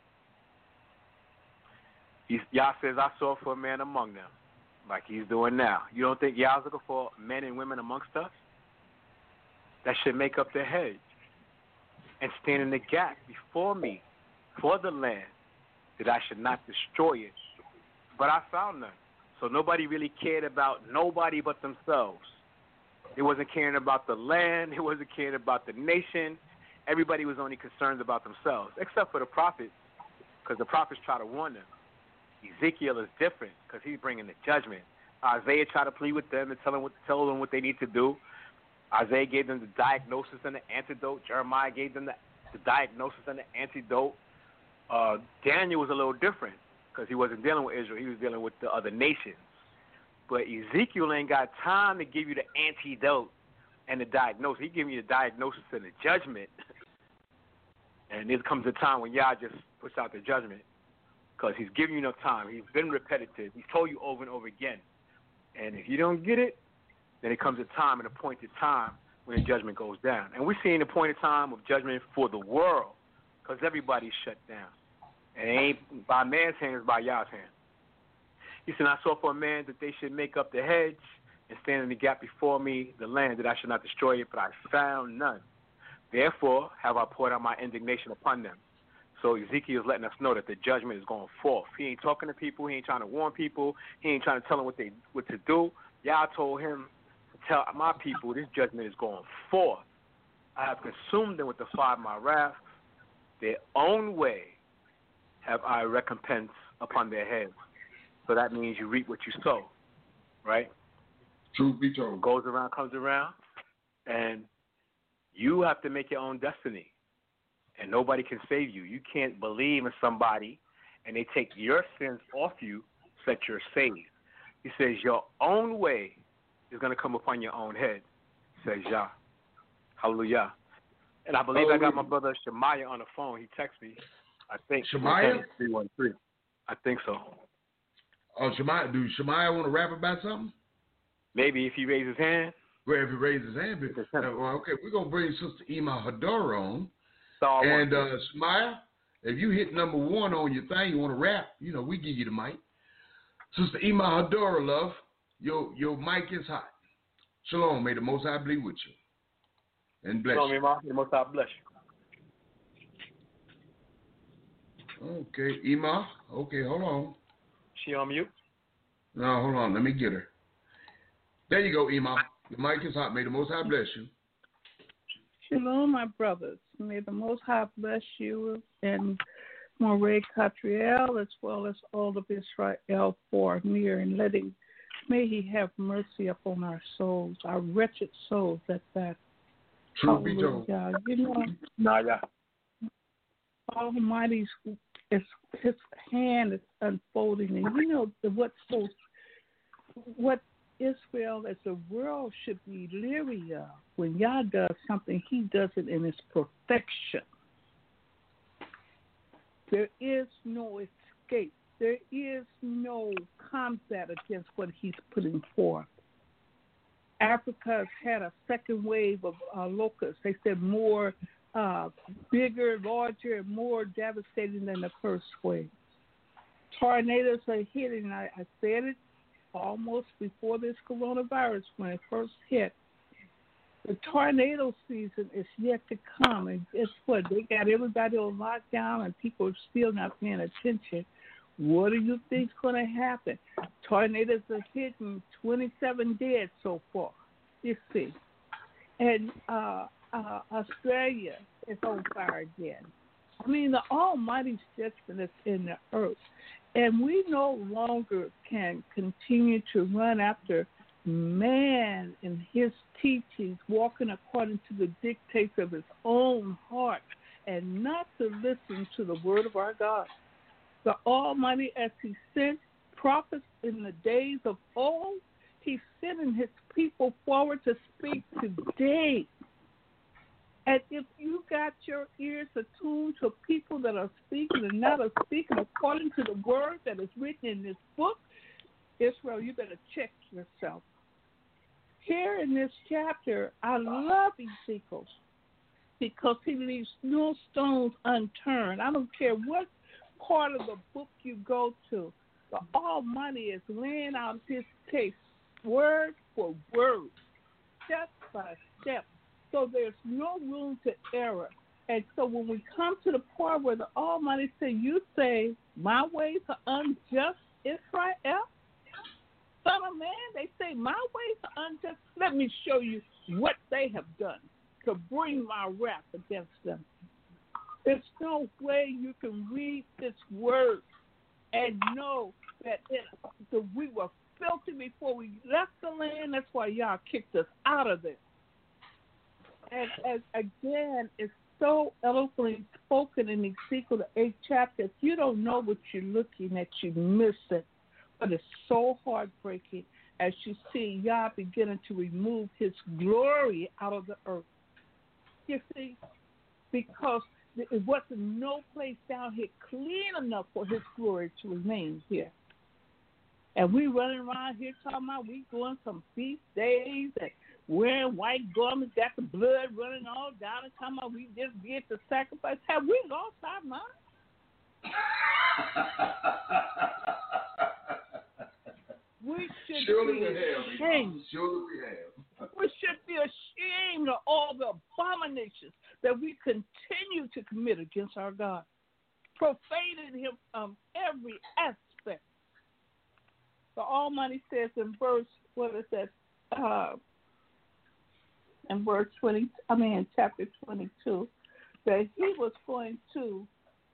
Yah says, I saw for a man among them, like he's doing now. You don't think Yah's looking for men and women amongst us? That should make up their hedge and stand in the gap before me for the land, that I should not destroy it. But I found none. So nobody really cared about nobody but themselves. It wasn't caring about the land. It wasn't caring about the nation. Everybody was only concerned about themselves, except for the prophets, because the prophets try to warn them. Ezekiel is different because he's bringing the judgment. Isaiah tried to plead with them and tell them what they need to do. Isaiah gave them the diagnosis and the antidote. Jeremiah gave them the diagnosis and the antidote. Daniel was a little different because he wasn't dealing with Israel. He was dealing with the other nations. But Ezekiel ain't got time to give you the antidote and the diagnosis. He giving you the diagnosis and the judgment. And there comes a time when Yah just puts out the judgment because he's giving you enough time. He's been repetitive. He's told you over and over again. And if you don't get it, then it comes a time, an appointed time, when the judgment goes down. And we're seeing the appointed time of judgment for the world because everybody's shut down. And it ain't by man's hand, it's by Yah's hand. He said, I saw for a man that they should make up the hedge and stand in the gap before me, the land, that I should not destroy it, but I found none. Therefore have I poured out my indignation upon them. So Ezekiel is letting us know that the judgment is going forth. He ain't talking to people. He ain't trying to warn people. He ain't trying to tell them what to do. Y'all told him to tell my people this judgment is going forth. I have consumed them with the fire of my wrath. Their own way have I recompense upon their heads. So that means you reap what you sow, right? Truth be told. What goes around comes around, and you have to make your own destiny. And nobody can save you. You can't believe in somebody and they take your sins off you so that you're saved. He says your own way is going to come upon your own head, says Yah. Hallelujah. And I believe I got my brother Shemaiah on the phone. He texted me. I think. Shemaiah? 313. I think so. Oh, Shemaiah. Do Shemaiah want to rap about something? Maybe if he raises his hand. Well, if he raises his hand. Okay, we're going to bring Sister Ima Hadar on. And Shemaiah, if you hit number 1 on your thing, you want to rap, we give you the mic. Sister Ima Hadar, love, your mic is hot. Shalom, may the Most High be with you. And bless you. Ima, the Most High bless you. Okay, Ima. Okay, hold on. She on mute? No, hold on. Let me get her. There you go, Ima. The mic is hot. May the Most High bless you. Shalom, my brothers. May the Most High bless you and Moray Catriel as well as all of Israel for near and may he have mercy upon our souls, our wretched souls at that. Truth be told. Almighty's his hand is unfolding, and what Israel as the world should be leery of. When Yah does something, he does it in its perfection. There is no escape. There is no combat against what he's putting forth. Africa has had a second wave of locusts. They said more bigger, larger, and more devastating than the first wave. Tornadoes are hitting. I said it almost before this coronavirus when it first hit. The tornado season is yet to come, and guess what? They got everybody on lockdown, and people are still not paying attention. What do you think's going to happen? Tornadoes are hitting 27 dead so far. You see, and Australia is on fire again. I mean, the Almighty's judgment is in the earth. And we no longer can continue to run after man and his teachings, walking according to the dictates of his own heart, and not to listen to the word of our God. The Almighty, as he sent prophets in the days of old, he's sending his people forward to speak today. And if you got your ears attuned to people that are speaking and not are speaking according to the word that is written in this book, Israel, you better check yourself. Here in this chapter, I love Ezekiel because he leaves no stones unturned. I don't care what part of the book you go to. The Almighty is laying out his case word for word, step by step. So there's no room to error. And so when we come to the part where the Almighty says, you say, my ways are unjust, Israel? Son of man, they say, my ways are unjust. Let me show you what they have done to bring my wrath against them. There's no way you can read this word and know that we were filthy before we left the land. That's why y'all kicked us out of there. And again, it's so eloquently spoken in Ezekiel, the 8th chapter. If you don't know what you're looking at, you miss it. But it's so heartbreaking as you see Yah beginning to remove his glory out of the earth. You see, because it wasn't no place down here clean enough for his glory to remain here. And we running around here talking about we going some feast days and wearing white garments, got the blood running all down, and talking about we just get the sacrifice. Have we lost our mind? We should Surely be ashamed. Surely we have. We should be of all the abominations that we continue to commit against our God. profaning him from every aspect. The Almighty says in verse, what is that? In verse 20, in chapter 22, that he was going to,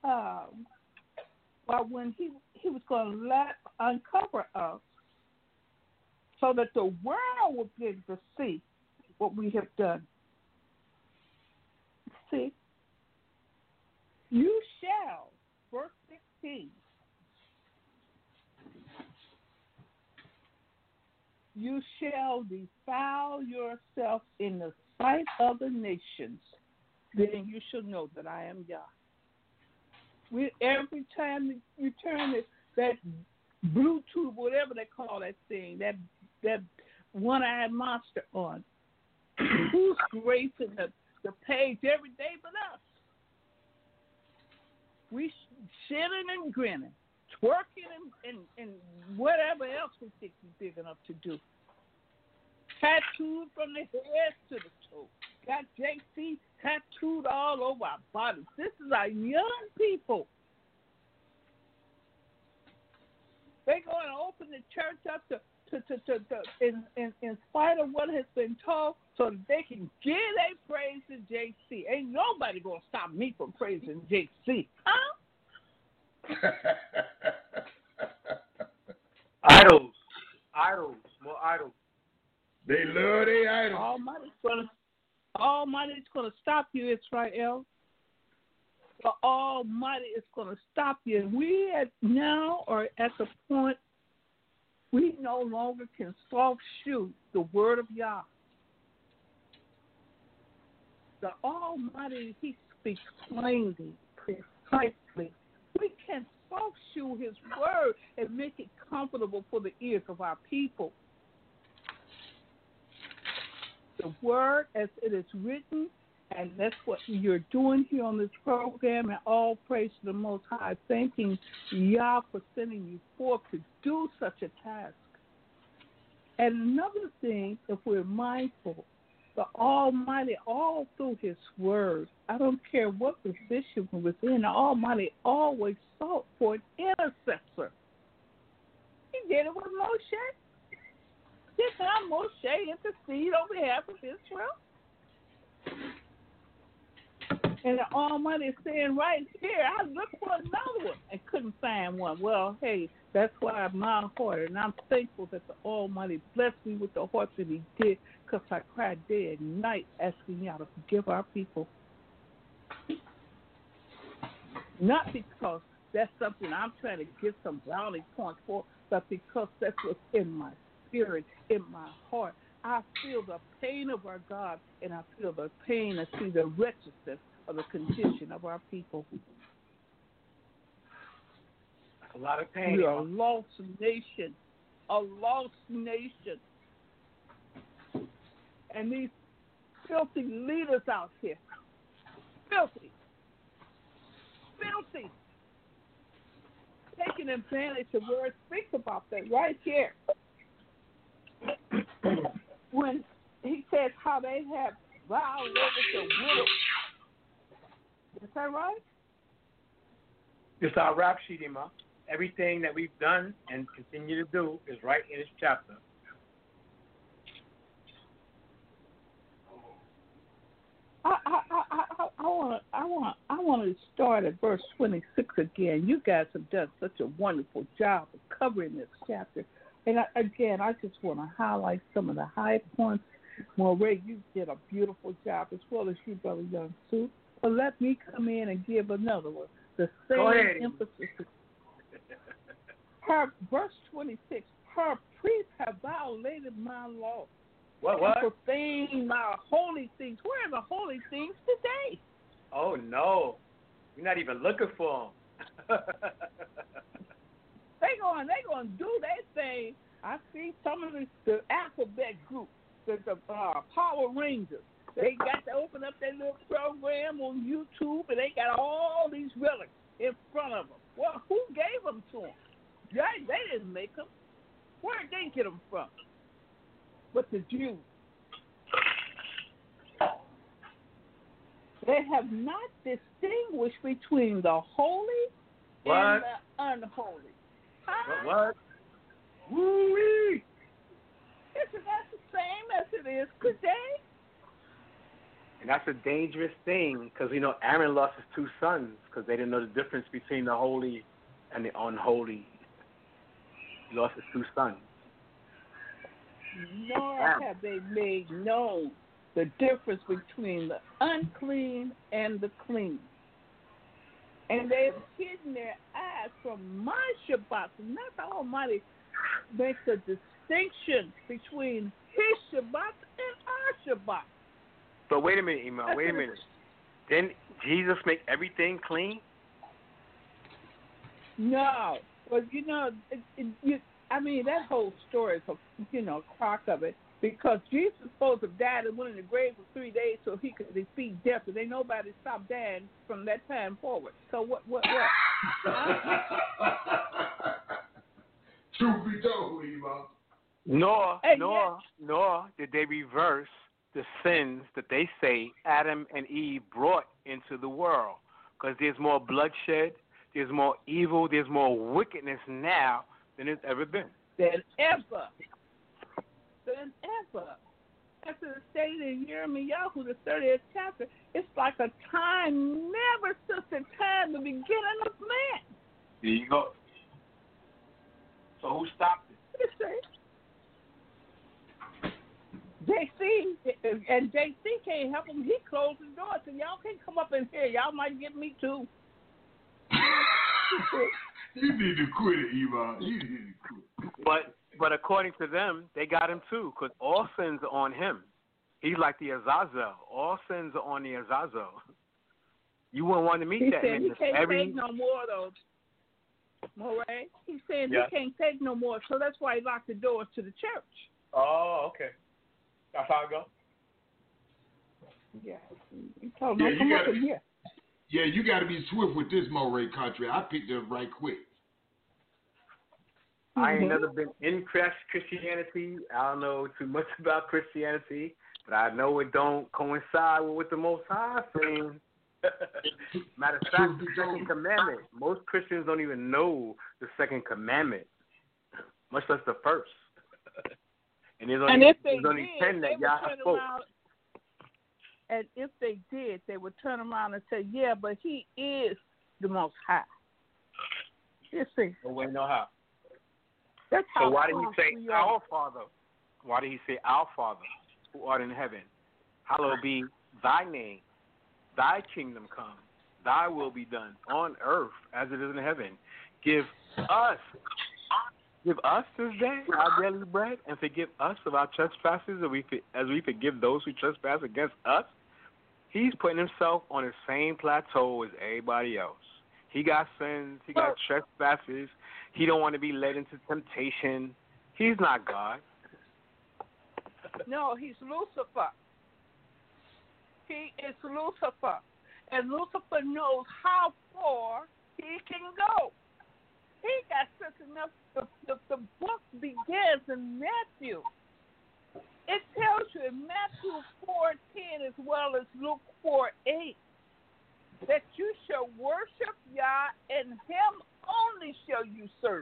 when he was going to uncover us, so that the world would be able to see what we have done. See, you shall, verse 16, you shall defile yourself in the sight of the nations, then you shall know that I am Yah. Every time you turn that Bluetooth, whatever they call that thing, that one-eyed monster on, who's gracing the page every day but us? We shitting and grinning, twerking and whatever else we think we're big enough to do. Tattooed from the head to the toe. Got JC tattooed all over our bodies. This is our young people. They're going to open the church up to in spite of what has been told, so that they can give their praise to JC. Ain't nobody going to stop me from praising JC. Huh? Idols, more idols. They love their idols. Almighty's going to stop you, Israel. The Almighty is going to stop you. And we now are at the point we no longer can soft shoot the word of Yah. The Almighty, He speaks plainly, precisely. We can soft shoot His word and make it comfortable for the ears of our people. The word as it is written, and that's what you're doing here on this program, and all praise to the Most High, thanking Yah for sending you forth to do such a task. And another thing, if we're mindful, the Almighty, all through His word, I don't care what position we're in, the Almighty always sought for an intercessor. He did it with Moshe. Did not Moshe intercede on behalf of Israel? And the Almighty is saying right here, I looked for another one and couldn't find one. Well, hey, that's why my heart, and I'm thankful that the Almighty blessed me with the heart that He did, because I cried day and night asking Y'all to forgive our people. Not because that's something I'm trying to get some brownie points for, but because that's what's in my spirit, in my heart. I feel the pain of our God, and I feel the pain and see the wretchedness of the condition of our people. A lot of pain. We are a lost nation. A lost nation. And these filthy leaders out here. Filthy. Filthy. Taking advantage of where it speaks about that right here. When he says how they have violated the widow. Is that right? It's our rap sheet, Ima. Everything that we've done and continue to do is right in this chapter. I want to start at verse 26 again. You guys have done such a wonderful job of covering this chapter. And I just want to highlight some of the high points. Moray, you did a beautiful job, as well as you, Brother Young Sue. But let me come in and give another one. The same emphasis. Verse 26, her priests have violated my law. What? Profaned my holy things. Where are the holy things today? Oh, no. We're not even looking for them. They going to do their thing. I see some of the alphabet group, the Power Rangers. They got to open up their little program on YouTube, and they got all these relics in front of them. Well, who gave them to them? They didn't make them. Where did they get them from? But the Jews. They have not distinguished between the holy What? and the unholy. Huh? What? Woo-wee. Isn't that the same as it is today? And that's a dangerous thing because, Aaron lost his 2 sons because they didn't know the difference between the holy and the unholy. He lost his 2 sons. Nor have they made known the difference between the unclean and the clean. And they've hidden their eyes from my Shabbat. And not the Almighty makes a distinction between his Shabbat and our Shabbat. But wait a minute, Imam. Wait a minute. Didn't Jesus make everything clean? No. But, that whole story is a crock of it. Because Jesus was supposed to have died and went in the grave for 3 days so he could defeat death. And ain't nobody stopped dying from that time forward. So what? Truth be told, Imam. Nor did they reverse the sins that they say Adam and Eve brought into the world. Because there's more bloodshed, there's more evil, there's more wickedness now than there's ever been. Than ever. As it stated in Yirmiyahu, the 30th chapter, it's like a time never since the time the beginning of man. There you go. So who stopped it? JC, and JC can't help him. He closed the door, so y'all can't come up in here. Y'all might get me too. You need to quit it, Imam. You need to quit. But according to them, they got him too, because all sins are on him. He's like the Azazel. All sins are on the Azazel. You wouldn't want to meet that man. He can't take no more, though. Moray. He's saying he can't take no more, so that's why he locked the doors to the church. Oh, okay. That's how it goes? Yeah. He told him, come up in here. Yeah, you got to be swift with this Moray country. I picked it up right quick. I ain't never been in Christianity. I don't know too much about Christianity, but I know it don't coincide with what the Most High saying. Matter of fact, the second commandment. Most Christians don't even know the second commandment, much less the first. And there's only 10 that Yah spoke. And if they did, they would turn around and say, yeah, but he is the Most High. You see. But we know how. That's so why did he say our Father? Why did he say our Father who art in heaven? Hallowed be thy name. Thy kingdom come. Thy will be done on earth as it is in heaven. Give us this day our daily bread, and forgive us of our trespasses as we forgive those who trespass against us. He's putting himself on the same plateau as everybody else. He got sins. He got trespasses. He don't want to be led into temptation. He's not God. No, he's Lucifer. He is Lucifer. And Lucifer knows how far he can go. He got sense enough. The book begins in Matthew. It tells you in Matthew 4:10 as well as Luke 4:8 that you shall worship Yah and him only shall you serve.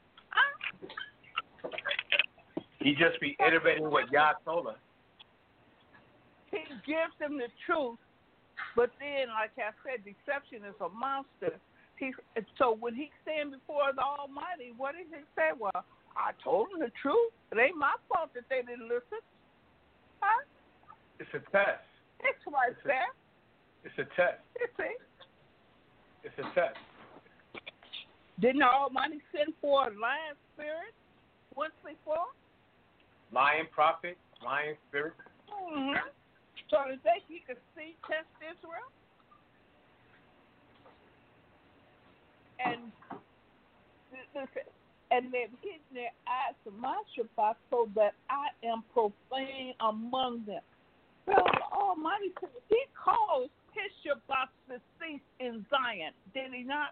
He just reiterating what Yah told us. He gives them the truth, but then, like I said, deception is a monster. So when he stand before the Almighty, what did he say? Well, I told them the truth. It ain't my fault that they didn't listen. Huh? It's a test. It's right there. It's a test. It's a test. Didn't the Almighty send for a lion spirit once before? Lion prophet, lion spirit. Mm-hmm. So that he could see, test Israel. And they've hidden their eyes from my Shabbat so that I am profane among them. Well, the Almighty, he caused his Shabbat to cease in Zion, did he not?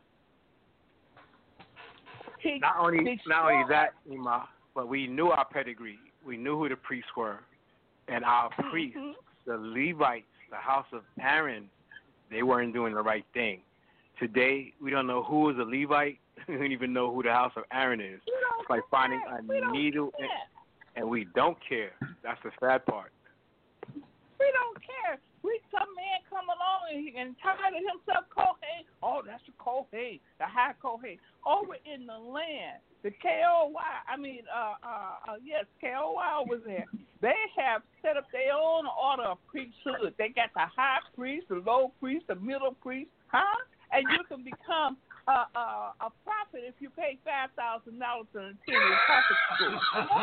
Not only that, Ima, but we knew our pedigree. We knew who the priests were. And our priests, the Levites, the house of Aaron, they weren't doing the right thing. Today, we don't know who is a Levite. We don't even know who the house of Aaron is. It's like finding a needle, and we don't care. That's the sad part. We don't care. Some man come along and title himself Kohen. Oh, that's the Kohen, the high Kohen. Over in the land, the KOY. Yes, KOY over there. They have set up their own order of priesthood. They got the high priest, the low priest, the middle priest, huh? And you can become a prophet if you pay $5,000 to attend a prophet school.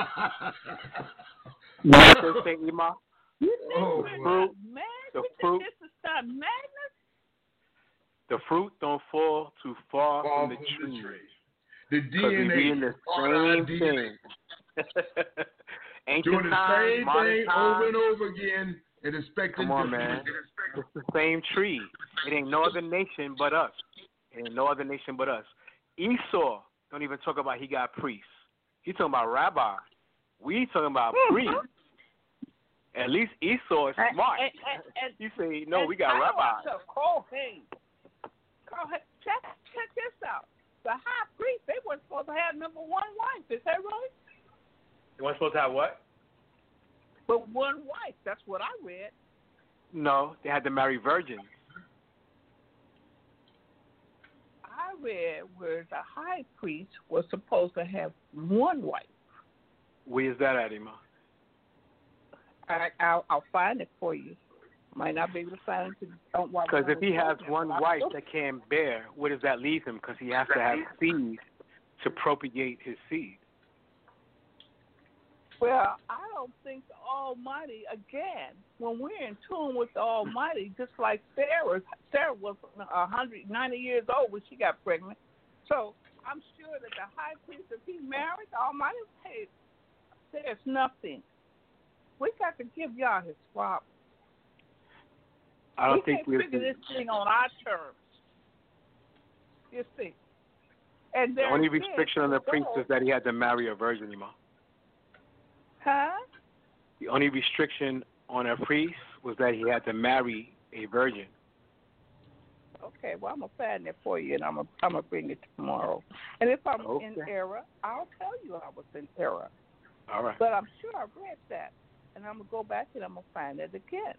What did they say, Ima? You think we're not mad? You think this is not madness? The fruit don't fall too far from the tree. The DNA in the same thing. Ancient doing the times, same modern thing times. over and over again and expecting. Come on, man. It's the same tree. It ain't no other nation but us. Esau don't even talk about he got priests. He talking about rabbi. We talking about priests. At least Esau is smart. You say, no, we got rabbis. Check this out. The high priest, they weren't supposed to have number one wife. Is that right? They weren't supposed to have what? But one wife. That's what I read. No, they had to marry virgins. I read where the high priest was supposed to have one wife. Where is that at, Ima? I'll find it for you. Might not be able to find it. Because if he has one wife that can't bear, where does that leave him? Because he has to have seed to propagate his seed. Well, I don't think the Almighty, again, when we're in tune with the Almighty, just like Sarah was 190 years old when she got pregnant. So I'm sure that the high priest, if he married, the Almighty, hey, there's nothing. We got to give y'all his props. I don't think we can't figure this thing on our terms. You see. And the only restriction on the priest is that he had to marry a virgin, Ima. Huh? The only restriction on a priest was that he had to marry a virgin. Okay, well, I'm going to find it for you, and I'm gonna bring it tomorrow. And if I'm in error, I'll tell you I was in error. All right. But I'm sure I read that. And I'm going to go back and I'm going to find it again.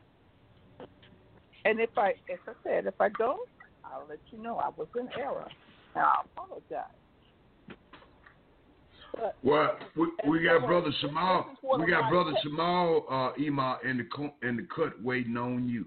And if I don't, I'll let you know I was in error. And I apologize. But, well, we got Brother Shamal. We got Brother Shamal, Ima, in the cut waiting on you.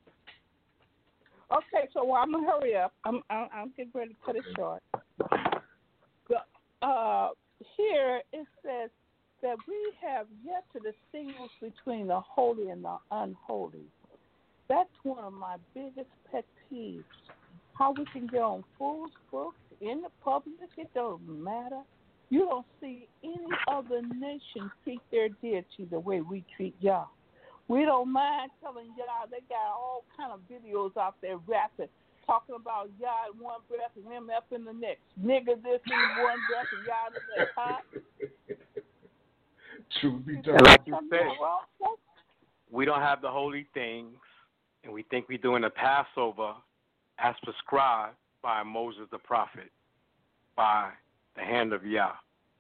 Okay, so I'm going to hurry up. I'm getting ready to cut it short. But, here it says, that we have yet to distinguish between the holy and the unholy. That's one of my biggest pet peeves. How we can get on fools' books in the public, it don't matter. You don't see any other nation treat their deity the way we treat y'all. We don't mind telling y'all they got all kind of videos out there rapping, talking about y'all in one breath and MF in the next. Nigga this in one breath and y'all in the next, huh? Truth be And told. like you said, we don't have the holy things, and we think we're doing the Passover as prescribed by Moses the prophet, by the hand of Yah.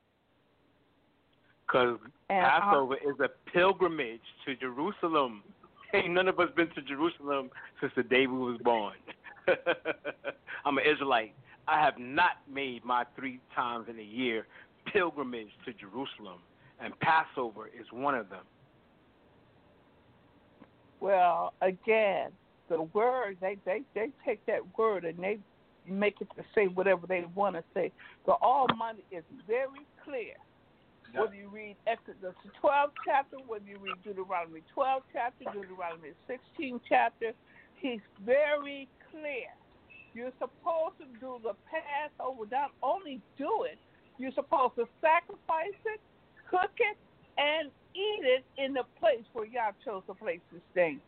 Because Passover is a pilgrimage to Jerusalem. Ain't none of us been to Jerusalem since the day we was born. I'm an Israelite. I have not made my 3 times in a year pilgrimage to Jerusalem. And Passover is one of them. Well, again, the word, they take that word and they make it to say whatever they want to say. The Almighty is very clear. Yeah. Whether you read Exodus 12 chapter, whether you read Deuteronomy 12 chapter, Deuteronomy 16 chapter, he's very clear. You're supposed to do the Passover, not only do it, you're supposed to sacrifice it, cook it, and eat it in the place where y'all chose to place this thing.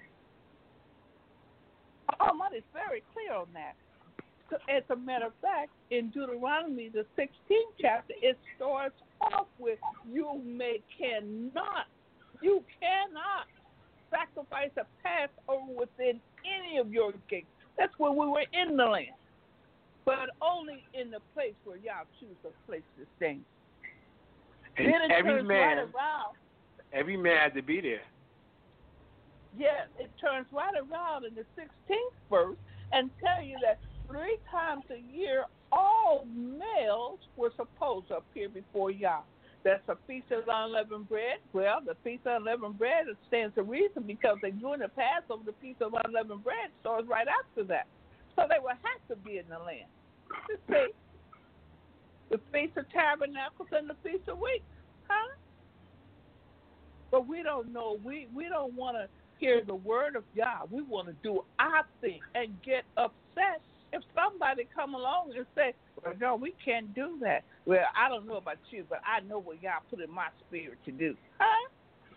Almighty is very clear on that. So, as a matter of fact, in Deuteronomy, the 16th chapter, it starts off with you cannot sacrifice a Passover within any of your gates That's where we were in the land. But only in the place where y'all choose a place to stay. And Then it turns right around. Every man had to be there. Yes, it turns right around in the 16th verse and tell you that 3 times a year all males were supposed to appear before Yah. That's a Feast of Unleavened Bread. Well, the Feast of Unleavened Bread stands to reason because they're doing the Passover. The Feast of Unleavened Bread starts right after that. So they will have to be in the land. You see, the Feast of Tabernacles and the Feast of Weeks. Huh? But we don't know. We don't want to hear the word of God. We want to do our thing and get upset if somebody come along and say, well, no, we can't do that. Well, I don't know about you, but I know what y'all put in my spirit to do. Huh?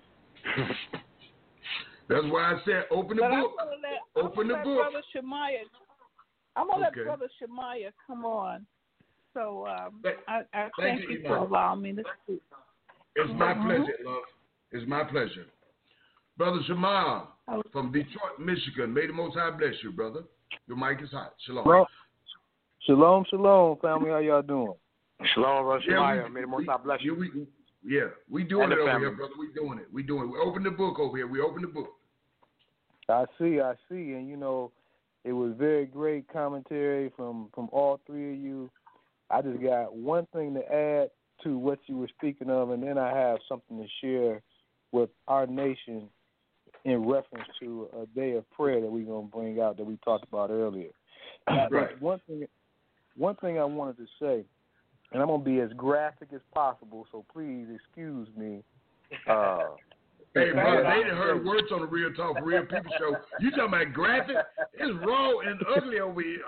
That's why I said open the book. Open the book. Brother Shemaiah, I'm going to let Brother Shemaiah come on. So I thank you for allowing me to speak. It's my pleasure, love. It's my pleasure. Brother Shemaiah from Detroit, Michigan. May the Most High bless you, brother. Your mic is hot. Shalom. Well, shalom, family. How y'all doing? Shalom, Brother Shemaiah. May the Most High bless you. We doing it over here, brother. We doing it. We open the book over here. We open the book. I see. And, it was very great commentary from all three of you. I just got one thing to add to what you were speaking of, and then I have something to share with our nation in reference to a day of prayer that we're going to bring out that we talked about earlier. Right. One thing I wanted to say, and I'm going to be as graphic as possible, so please excuse me. Hey, brother, they done heard words on the Real Talk Real People show. You talking about graphic? It's raw and ugly over here.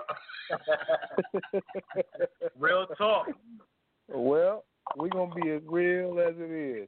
Real talk. Well, we're going to be as real as it is.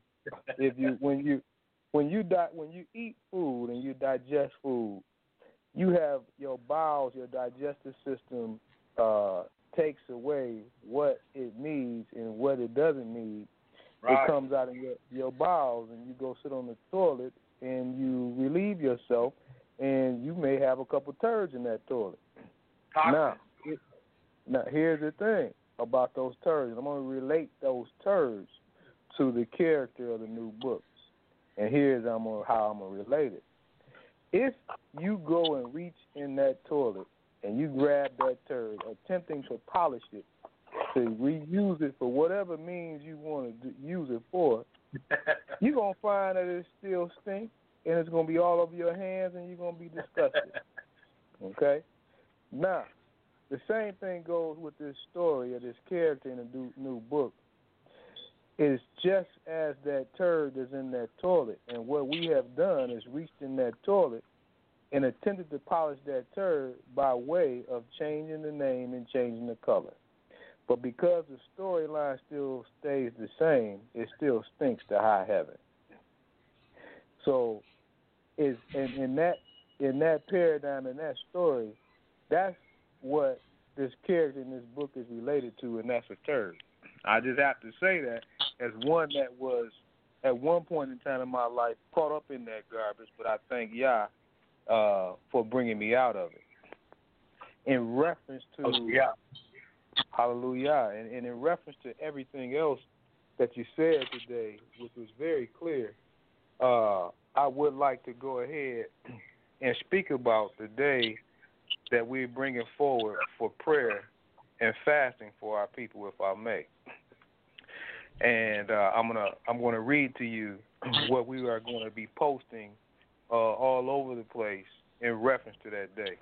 When you eat food and you digest food, you have your bowels, your digestive system takes away what it needs and what it doesn't need. Right. It comes out of your bowels, and you go sit on the toilet and you relieve yourself, and you may have a couple turds in that toilet. Now, here's the thing about those turds. I'm going to relate those turds to the character of the new books. And here's how I'm going to relate it. If you go and reach in that toilet and you grab that turd, attempting to polish it, to reuse it for whatever means you want to use it for, you're going to find that it still stinks, and it's going to be all over your hands, and you're going to be disgusted. Okay? Now, the same thing goes with this story of this character in the new book. It's just as that turd is in that toilet, and what we have done is reached in that toilet and attempted to polish that turd by way of changing the name and changing the color. But because the storyline still stays the same, it still stinks to high heaven. So, in that paradigm, in that story, that's what this character in this book is related to, and that's a turd. I just have to say that as one that was, at one point in time in my life, caught up in that garbage, but I thank Yah for bringing me out of it. In reference to... Hallelujah. And in reference to everything else that you said today, which was very clear, I would like to go ahead and speak about the day that we're bringing forward for prayer and fasting for our people, if I may. And I'm gonna read to you what we are going to be posting all over the place in reference to that day.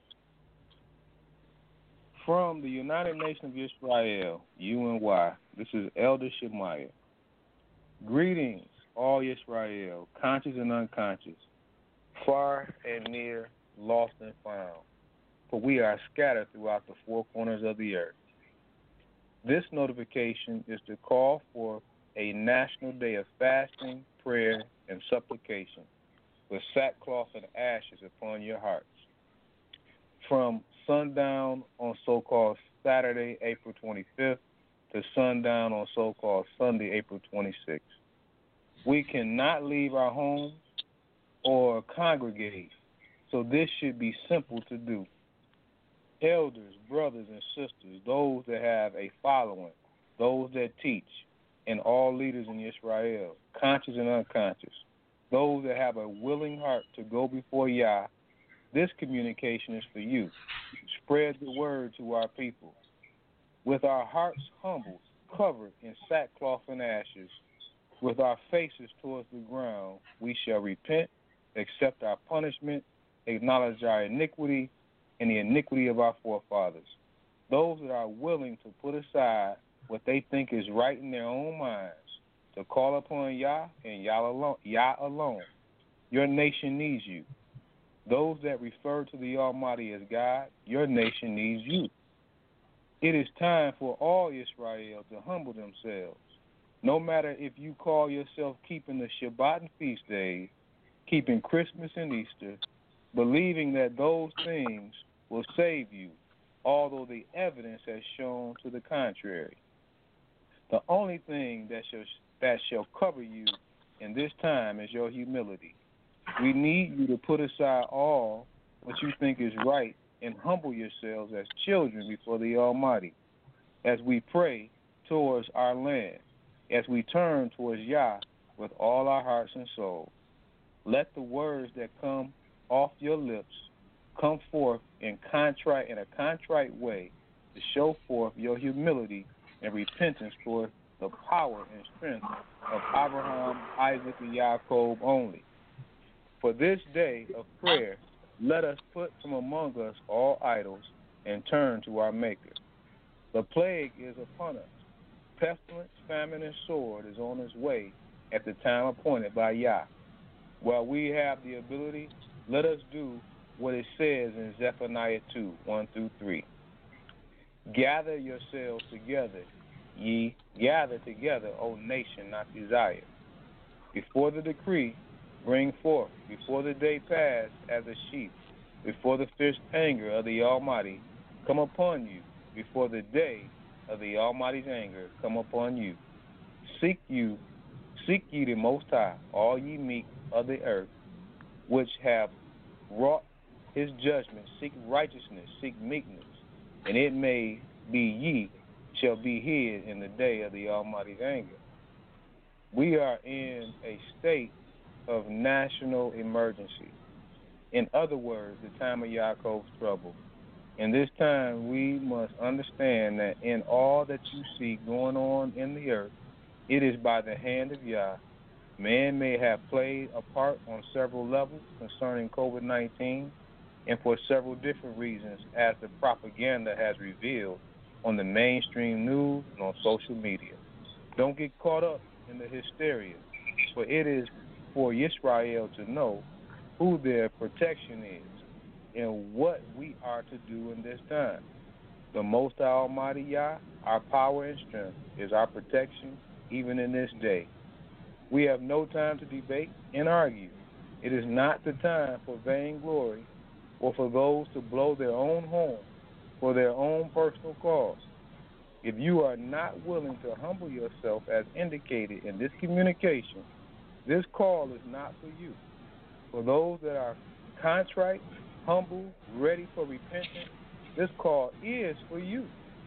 From the United Nations of Israel, UNY, this is Elder Shemaiah. Greetings, all Israel, conscious and unconscious, far and near, lost and found, for we are scattered throughout the four corners of the earth. This notification is to call for a national day of fasting, prayer, and supplication, with sackcloth and ashes upon your hearts. From sundown on so-called Saturday, April 25th, to sundown on so-called Sunday, April 26th. We cannot leave our homes or congregate, so this should be simple to do. elders, brothers, and sisters, those that have a following, those that teach, and all leaders in Israel, conscious and unconscious, those that have a willing heart to go before Yah. This communication is for you. Spread the word to our people. With our hearts humbled, covered in sackcloth and ashes, with our faces towards the ground, we shall repent, accept our punishment, acknowledge our iniquity and the iniquity of our forefathers. Those that are willing to put aside what they think is right in their own minds, to call upon Yah and Yah alone. Your nation needs you. Those that refer to the Almighty as God, your nation needs you. It is time for all Israel to humble themselves. No matter if you call yourself keeping the Shabbat and feast days, keeping Christmas and Easter, believing that those things will save you, although the evidence has shown to the contrary. The only thing that shall cover you in this time is your humility. We need you to put aside all what you think is right and humble yourselves as children before the Almighty as we pray towards our land, as we turn towards Yah with all our hearts and souls. Let the words that come off your lips come forth in a contrite way to show forth your humility and repentance for the power and strength of Abraham, Isaac, and Jacob only. For this day of prayer, let us put from among us all idols and turn to our Maker. The plague is upon us. Pestilence, famine, and sword is on its way at the time appointed by Yah. While we have the ability, let us do what it says in Zephaniah 2, 1-3. Gather yourselves together, ye, gather together, O nation not desired. Before the decree, bring forth, before the day pass as a sheep, before the fierce anger of the Almighty come upon you, before the day of the Almighty's anger come upon you. Seek ye the Most High, all ye meek of the earth, which have wrought his judgment. Seek righteousness, seek meekness, and it may be ye shall be hid in the day of the Almighty's anger. We are in a state of national emergency. In other words, the time of Yaakov's trouble. In this time, we must understand that in all that you see going on in the earth, it is by the hand of Yah. Man may have played a part on several levels concerning COVID-19 and for several different reasons, as the propaganda has revealed on the mainstream news and on social media. Don't get caught up in the hysteria, for it is for Israel to know who their protection is and what we are to do in this time. The Most High Almighty Yah, our power and strength, is our protection even in this day. We have no time to debate and argue. It is not the time for vainglory or for those to blow their own horn for their own personal cause. If you are not willing to humble yourself as indicated in this communication, this call is not for you. For those that are contrite, humble, ready for repentance, this call is for you.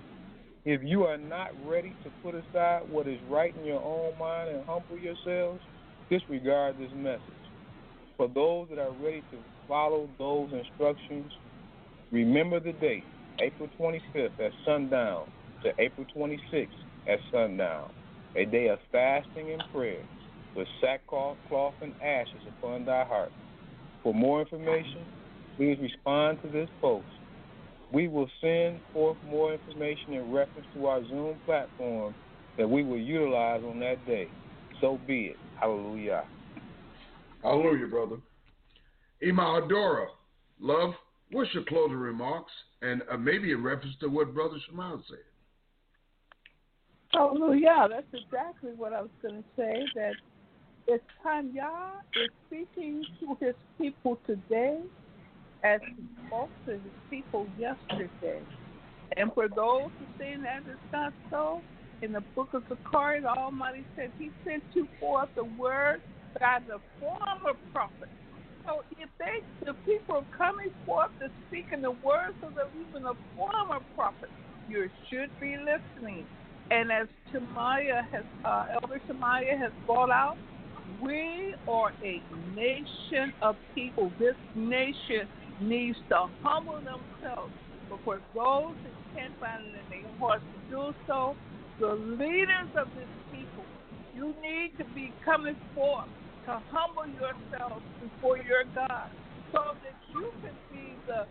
If you are not ready to put aside what is right in your own mind and humble yourselves, disregard this message. For those that are ready to follow those instructions, remember the date, April 25th at sundown to April 26th at sundown, a day of fasting and prayer with sackcloth, cloth, and ashes upon thy heart. For more information, please respond to this post. We will send forth more information in reference to our Zoom platform that we will utilize on that day. So be it. Hallelujah. Hallelujah, brother. Ima Adora, love, what's your closing remarks? And maybe in reference to what Brother Shimon said. Hallelujah. That's exactly what I was going to say, that it's time Yah is speaking to his people today as he spoke to his people yesterday. And for those who say that it's not so, in the book of Zechariah, the Almighty said he sent you forth the word by the former prophet. So if the people are coming forth to speak in the words of even the former prophets, you should be listening. And as Elder Shemaiah has brought out, we are a nation of people. This nation needs to humble themselves. But for those that can't find it in their hearts to do so, the leaders of this people, you need to be coming forth to humble yourselves before your God, so that you can be the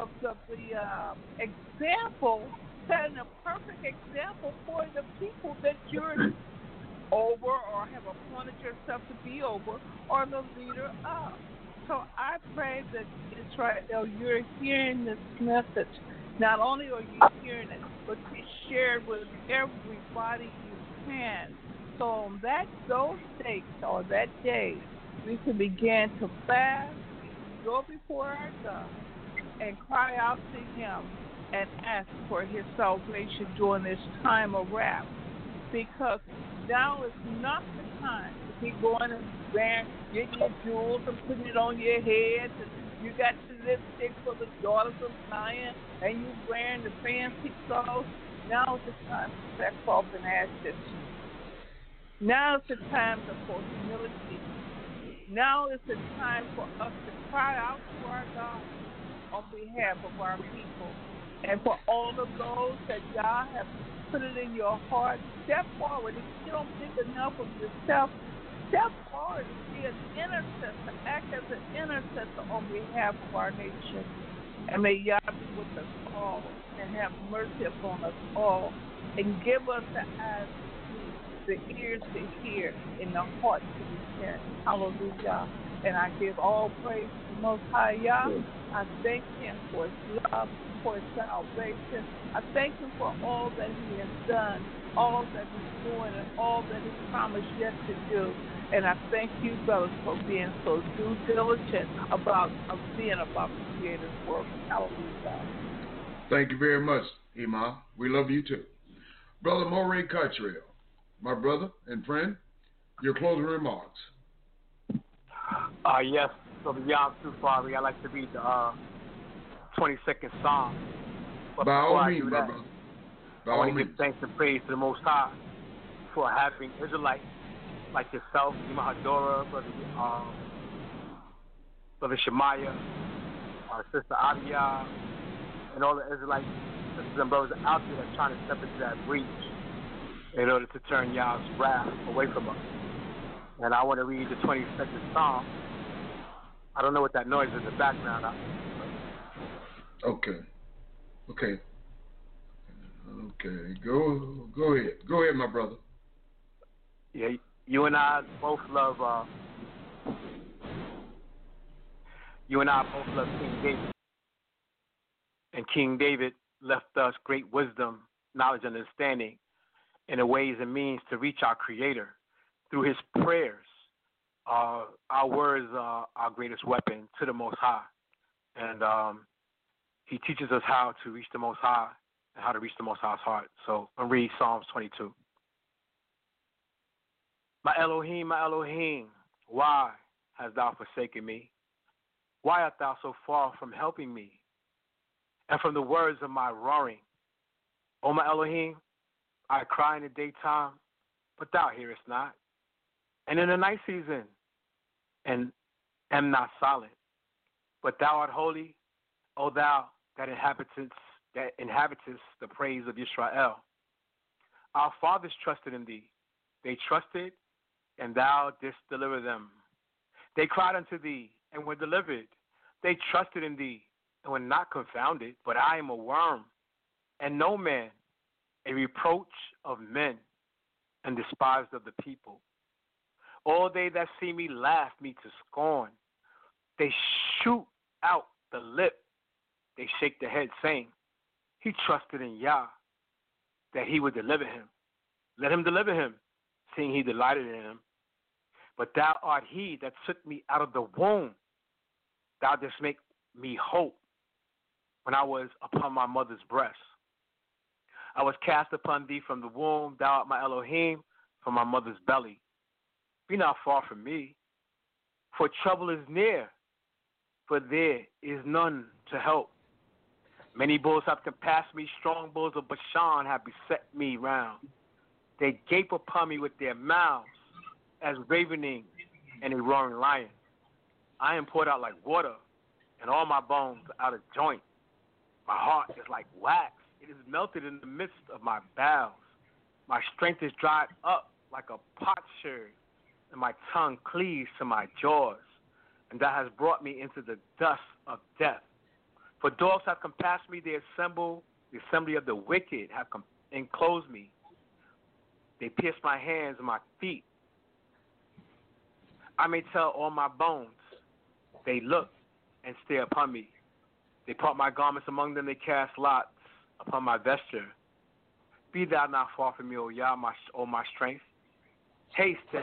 example, setting a perfect example for the people that you're over or have appointed yourself to be over or the leader of. So I pray that Israel, you're hearing this message. Not only are you hearing it, but you share it with everybody you can. So on those dates or that day, we can begin to fast, go before our God, and cry out to Him and ask for His salvation during this time of wrath. Because now is not the time to be going and getting your jewels and putting it on your head. And you got your lipstick for the daughters of Zion, and you wearing the fancy clothes. Now is the time for sackcloth and ashes. Now is the time for humility. Now is the time for us to cry out to our God on behalf of our people. And for all of those that God has put it in your heart, step forward. If you don't think enough of yourself, step forward and be an intercessor. Act as an intercessor on behalf of our nation. And may Yah be with us all and have mercy upon us all and give us the eyes to see, the ears to hear, and the heart to repent. Hallelujah. And I give all praise to the Most High Yah. I thank Him for His love, for His salvation. I thank Him for all that He has done, all that He's doing, and all that He promised yet to do. And I thank you, brothers, for being so due diligent about being about the Creator's work. Hallelujah. Thank you very much, Imam. We love you too. Brother Moray Cottrell, my brother and friend, your closing remarks. Yes, so the Yom Sufari, I like to read the 22nd Psalm. But By all before means, I do my that, brother. I want to give thanks and praise to the Most High for having Israelites like yourself, Imam Hadora, Brother Shemaiah, our sister Abiyah, and all the Israelites, sisters and brothers out there that's trying to step into that breach in order to turn Yah's wrath away from us. And I want to read the 22nd Psalm. I don't know what that noise is in the background. Okay. Go ahead. Go ahead, my brother. Yeah, you and I both love King David. And King David left us great wisdom, knowledge, and understanding in the ways and means to reach our Creator through His prayers. Our words are our greatest weapon to the Most High. And He teaches us how to reach the Most High and how to reach the Most High's heart. So I'm read Psalms 22. My Elohim, why hast thou forsaken me? Why art thou so far from helping me? And from the words of my roaring, O my Elohim, I cry in the daytime, but thou hearest not. And in the night season, and am not silent. But thou art holy, O thou that inhabitest the praise of Israel. Our fathers trusted in thee. They trusted, and thou didst deliver them. They cried unto thee, and were delivered. They trusted in thee, and were not confounded. But I am a worm, and no man, a reproach of men, and despised of the people. All they that see me laugh me to scorn. They shoot out the lip. They shake the head, saying, He trusted in Yah, that He would deliver him. Let Him deliver him, seeing He delighted in him. But thou art He that took me out of the womb. Thou didst make me hope when I was upon my mother's breast. I was cast upon thee from the womb. Thou art my Elohim from my mother's belly. Be not far from me, for trouble is near, for there is none to help. Many bulls have compassed me, strong bulls of Bashan have beset me round. They gape upon me with their mouths as ravening and a roaring lion. I am poured out like water, and all my bones are out of joint. My heart is like wax. It is melted in the midst of my bowels. My strength is dried up like a potsherd, and my tongue cleaves to my jaws. And that has brought me into the dust of death. For dogs have compassed me, the assembly of the wicked have enclosed me. They pierced my hands and my feet. I may tell all my bones. They look and stare upon me. They part my garments among them, they cast lots upon my vesture. Be thou not far from me, O Yah, my strength. Haste to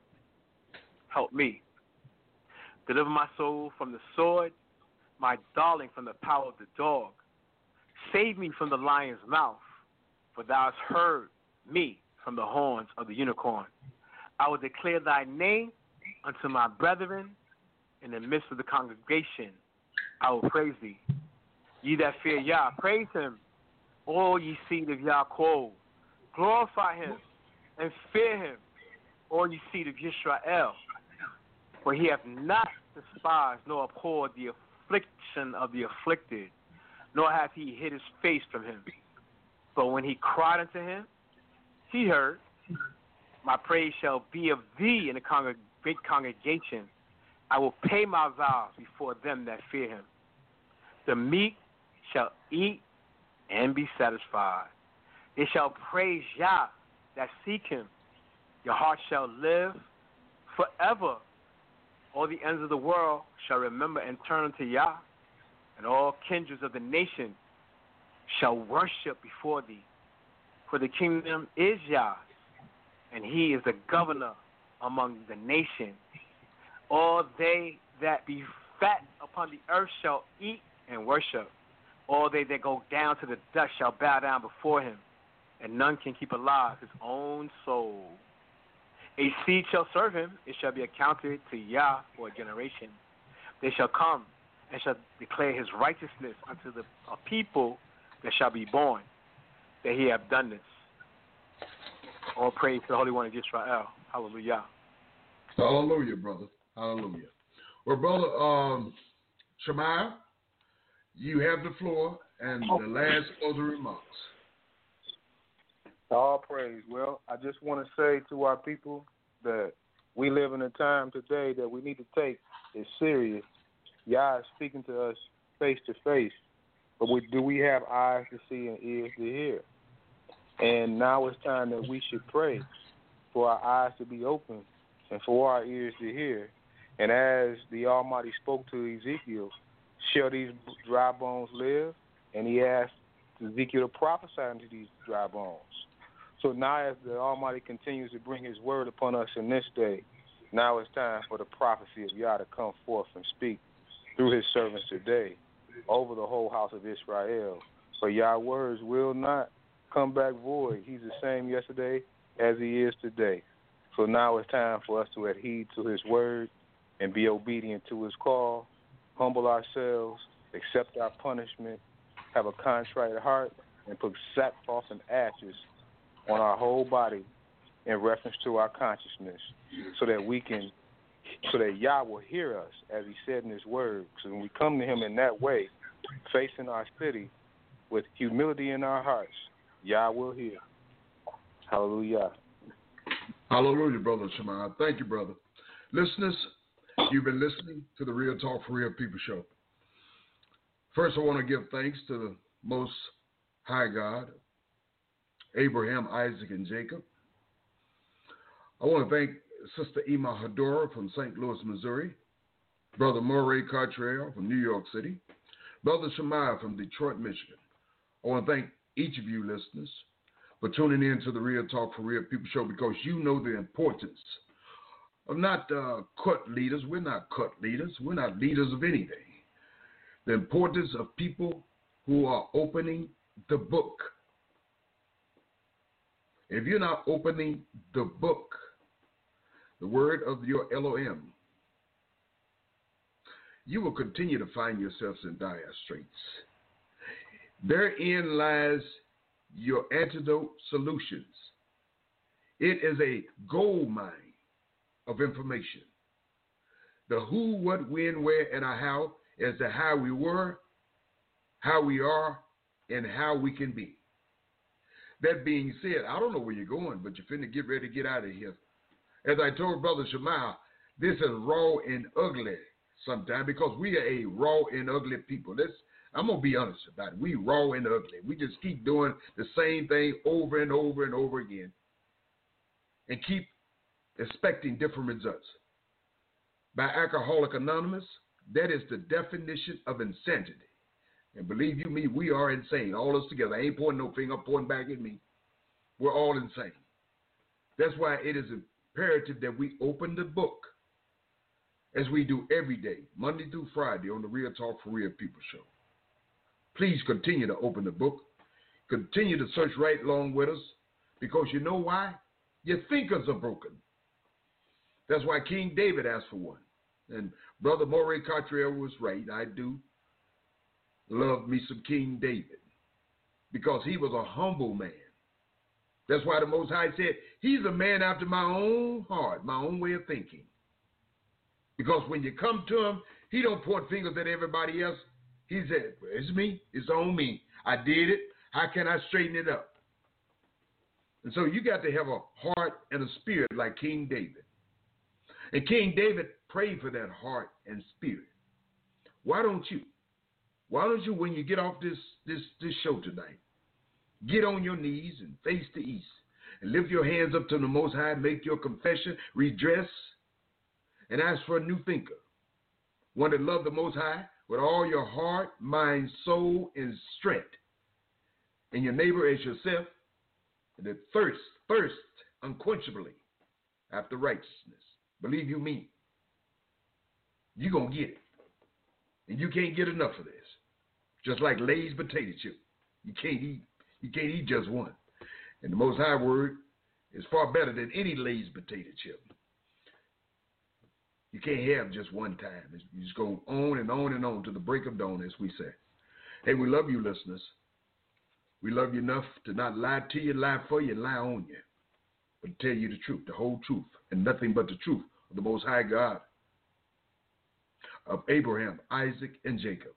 help me. Deliver my soul from the sword, my darling from the power of the dog. Save me from the lion's mouth, for thou hast heard me from the horns of the unicorn. I will declare thy name unto my brethren in the midst of the congregation. I will praise thee. Ye that fear Yah, praise him. All ye seed of Yaakov, glorify him and fear him, all ye seed of Yisrael. For he hath not despised nor abhorred the affliction of the afflicted, nor hath he hid his face from him. But when he cried unto him, he heard. My praise shall be of thee in the great congregation. I will pay my vows before them that fear him. The meek shall eat and be satisfied. They shall praise Yah that seek him. Your heart shall live forever. All the ends of the world shall remember and turn unto Yah, and all kindreds of the nation shall worship before thee. For the kingdom is Yah's, and he is the governor among the nations. All they that be fat upon the earth shall eat and worship. All they that go down to the dust shall bow down before him, and none can keep alive his own soul. A seed shall serve him, it shall be accounted to Yah for a generation. They shall come and shall declare his righteousness unto a people that shall be born, that he have done this. All praise to the Holy One of Israel. Hallelujah. Hallelujah, brother. Hallelujah. Well, brother Shemaiah, you have the floor and the last closing remarks. All praise. Well, I just want to say to our people that we live in a time today that we need to take it serious. Yah is speaking to us face to face, but do we have eyes to see and ears to hear? And now it's time that we should pray for our eyes to be open and for our ears to hear. And as the Almighty spoke to Ezekiel, shall these dry bones live? And he asked Ezekiel to prophesy unto these dry bones. So now as the Almighty continues to bring his word upon us in this day, now it's time for the prophecy of Yah to come forth and speak through his servants today over the whole house of Israel. For Yah's words will not come back void. He's the same yesterday as he is today. So now it's time for us to adhere to his word and be obedient to his call, humble ourselves, accept our punishment, have a contrite heart, and put sackcloth and ashes on our whole body in reference to our consciousness so that Yah will hear us as he said in his word. So when we come to him in that way, facing our city with humility in our hearts, Yah will hear. Hallelujah. Hallelujah, brother Shemaiah. Thank you, brother. Listeners, you've been listening to the Real Talk for Real People show. First, I want to give thanks to the Most High God, Abraham, Isaac, and Jacob. I want to thank Sister Ima Hadora from St. Louis, Missouri, Brother Moray Cottrell from New York City, Brother Shemaiah from Detroit, Michigan. I want to thank each of you listeners for tuning in to the Real Talk for Real People show, because you know the importance of not cut leaders. We're not cut leaders. We're not leaders of anything. The importance of people who are opening the book. If you're not opening the book, the word of your Elohim, you will continue to find yourselves in dire straits. Therein lies your antidote solutions. It is a gold mine of information. The who, what, when, where, and a how as to how we were, how we are, and how we can be. That being said, I don't know where you're going, but you're finna get ready to get out of here. As I told Brother Shamal, this is raw and ugly sometimes because we are a raw and ugly people. I'm going to be honest about it. We raw and ugly. We just keep doing the same thing over and over and over again and keep expecting different results. By Alcoholic Anonymous, that is the definition of insanity. And believe you me, we are insane, all of us together. I ain't pointing no finger, I'm pointing back at me. We're all insane. That's why it is imperative that we open the book as we do every day, Monday through Friday on the Real Talk for Real People show. Please continue to open the book. Continue to search right along with us because you know why? Your thinkers are broken. That's why King David asked for one. And Brother Moray Cottrell was right. I do love me some King David because he was a humble man. That's why the Most High said, he's a man after my own heart, my own way of thinking. Because when you come to him, he don't point fingers at everybody else. He said, it's me. It's on me. I did it. How can I straighten it up? And so you got to have a heart and a spirit like King David. And King David prayed for that heart and spirit. Why don't you, when you get off this show tonight, get on your knees and face the east and lift your hands up to the Most High, make your confession, redress, and ask for a new thinker. One that love the Most High with all your heart, mind, soul, and strength. And your neighbor as yourself, and that thirst unquenchably after righteousness. Believe you me, you're going to get it. And you can't get enough of this. Just like Lay's potato chip. You can't eat just one. And the Most High word is far better than any Lay's potato chip. You can't have just one time. You just go on and on and on to the break of dawn, as we say. Hey, we love you, listeners. We love you enough to not lie to you, lie for you, and lie on you, but tell you the truth, the whole truth, and nothing but the truth of the Most High God, of Abraham, Isaac, and Jacob.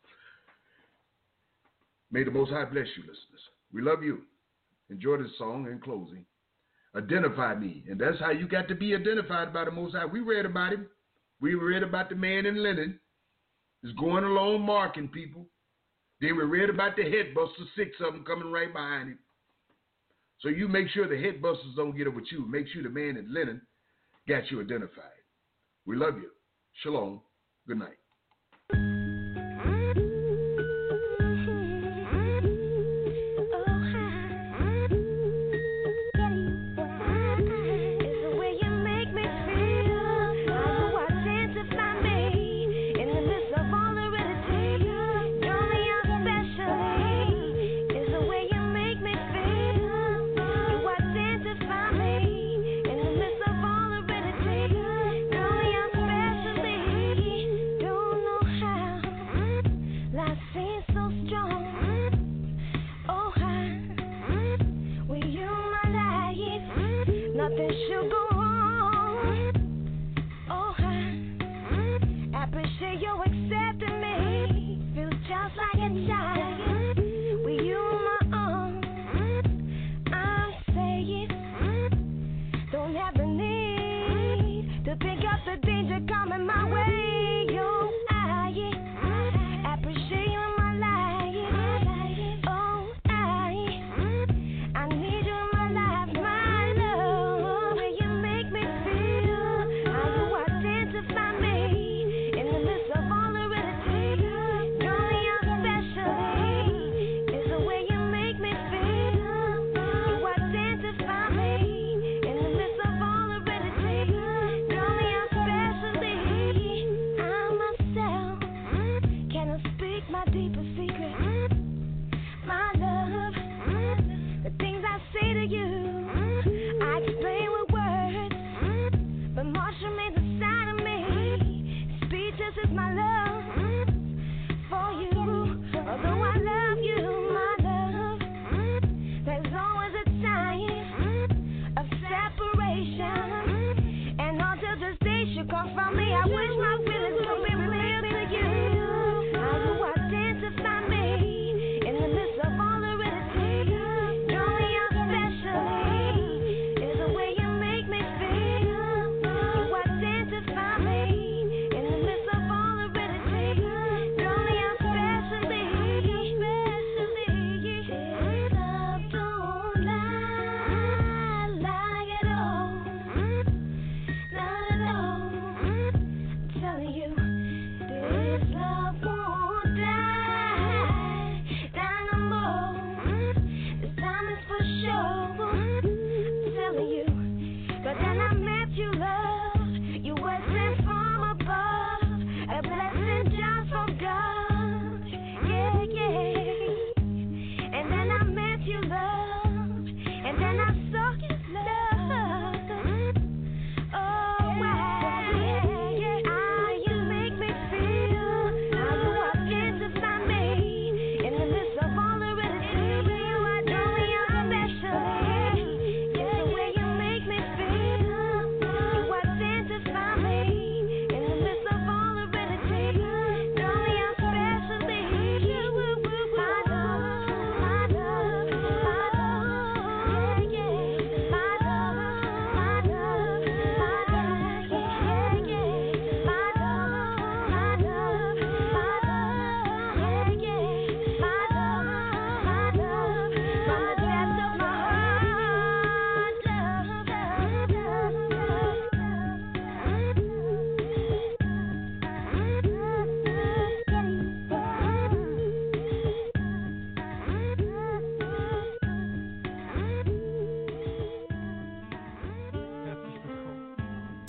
May the Most High bless you, listeners. We love you. Enjoy this song in closing. Identify me. And that's how you got to be identified by the Most High. We read about him. We read about the man in linen. He's going along marking people. Then we read about the headbusters, 6 of them coming right behind him. So you make sure the headbusters don't get up with you. Make sure the man in linen got you identified. We love you. Shalom. Good night. Nothing should go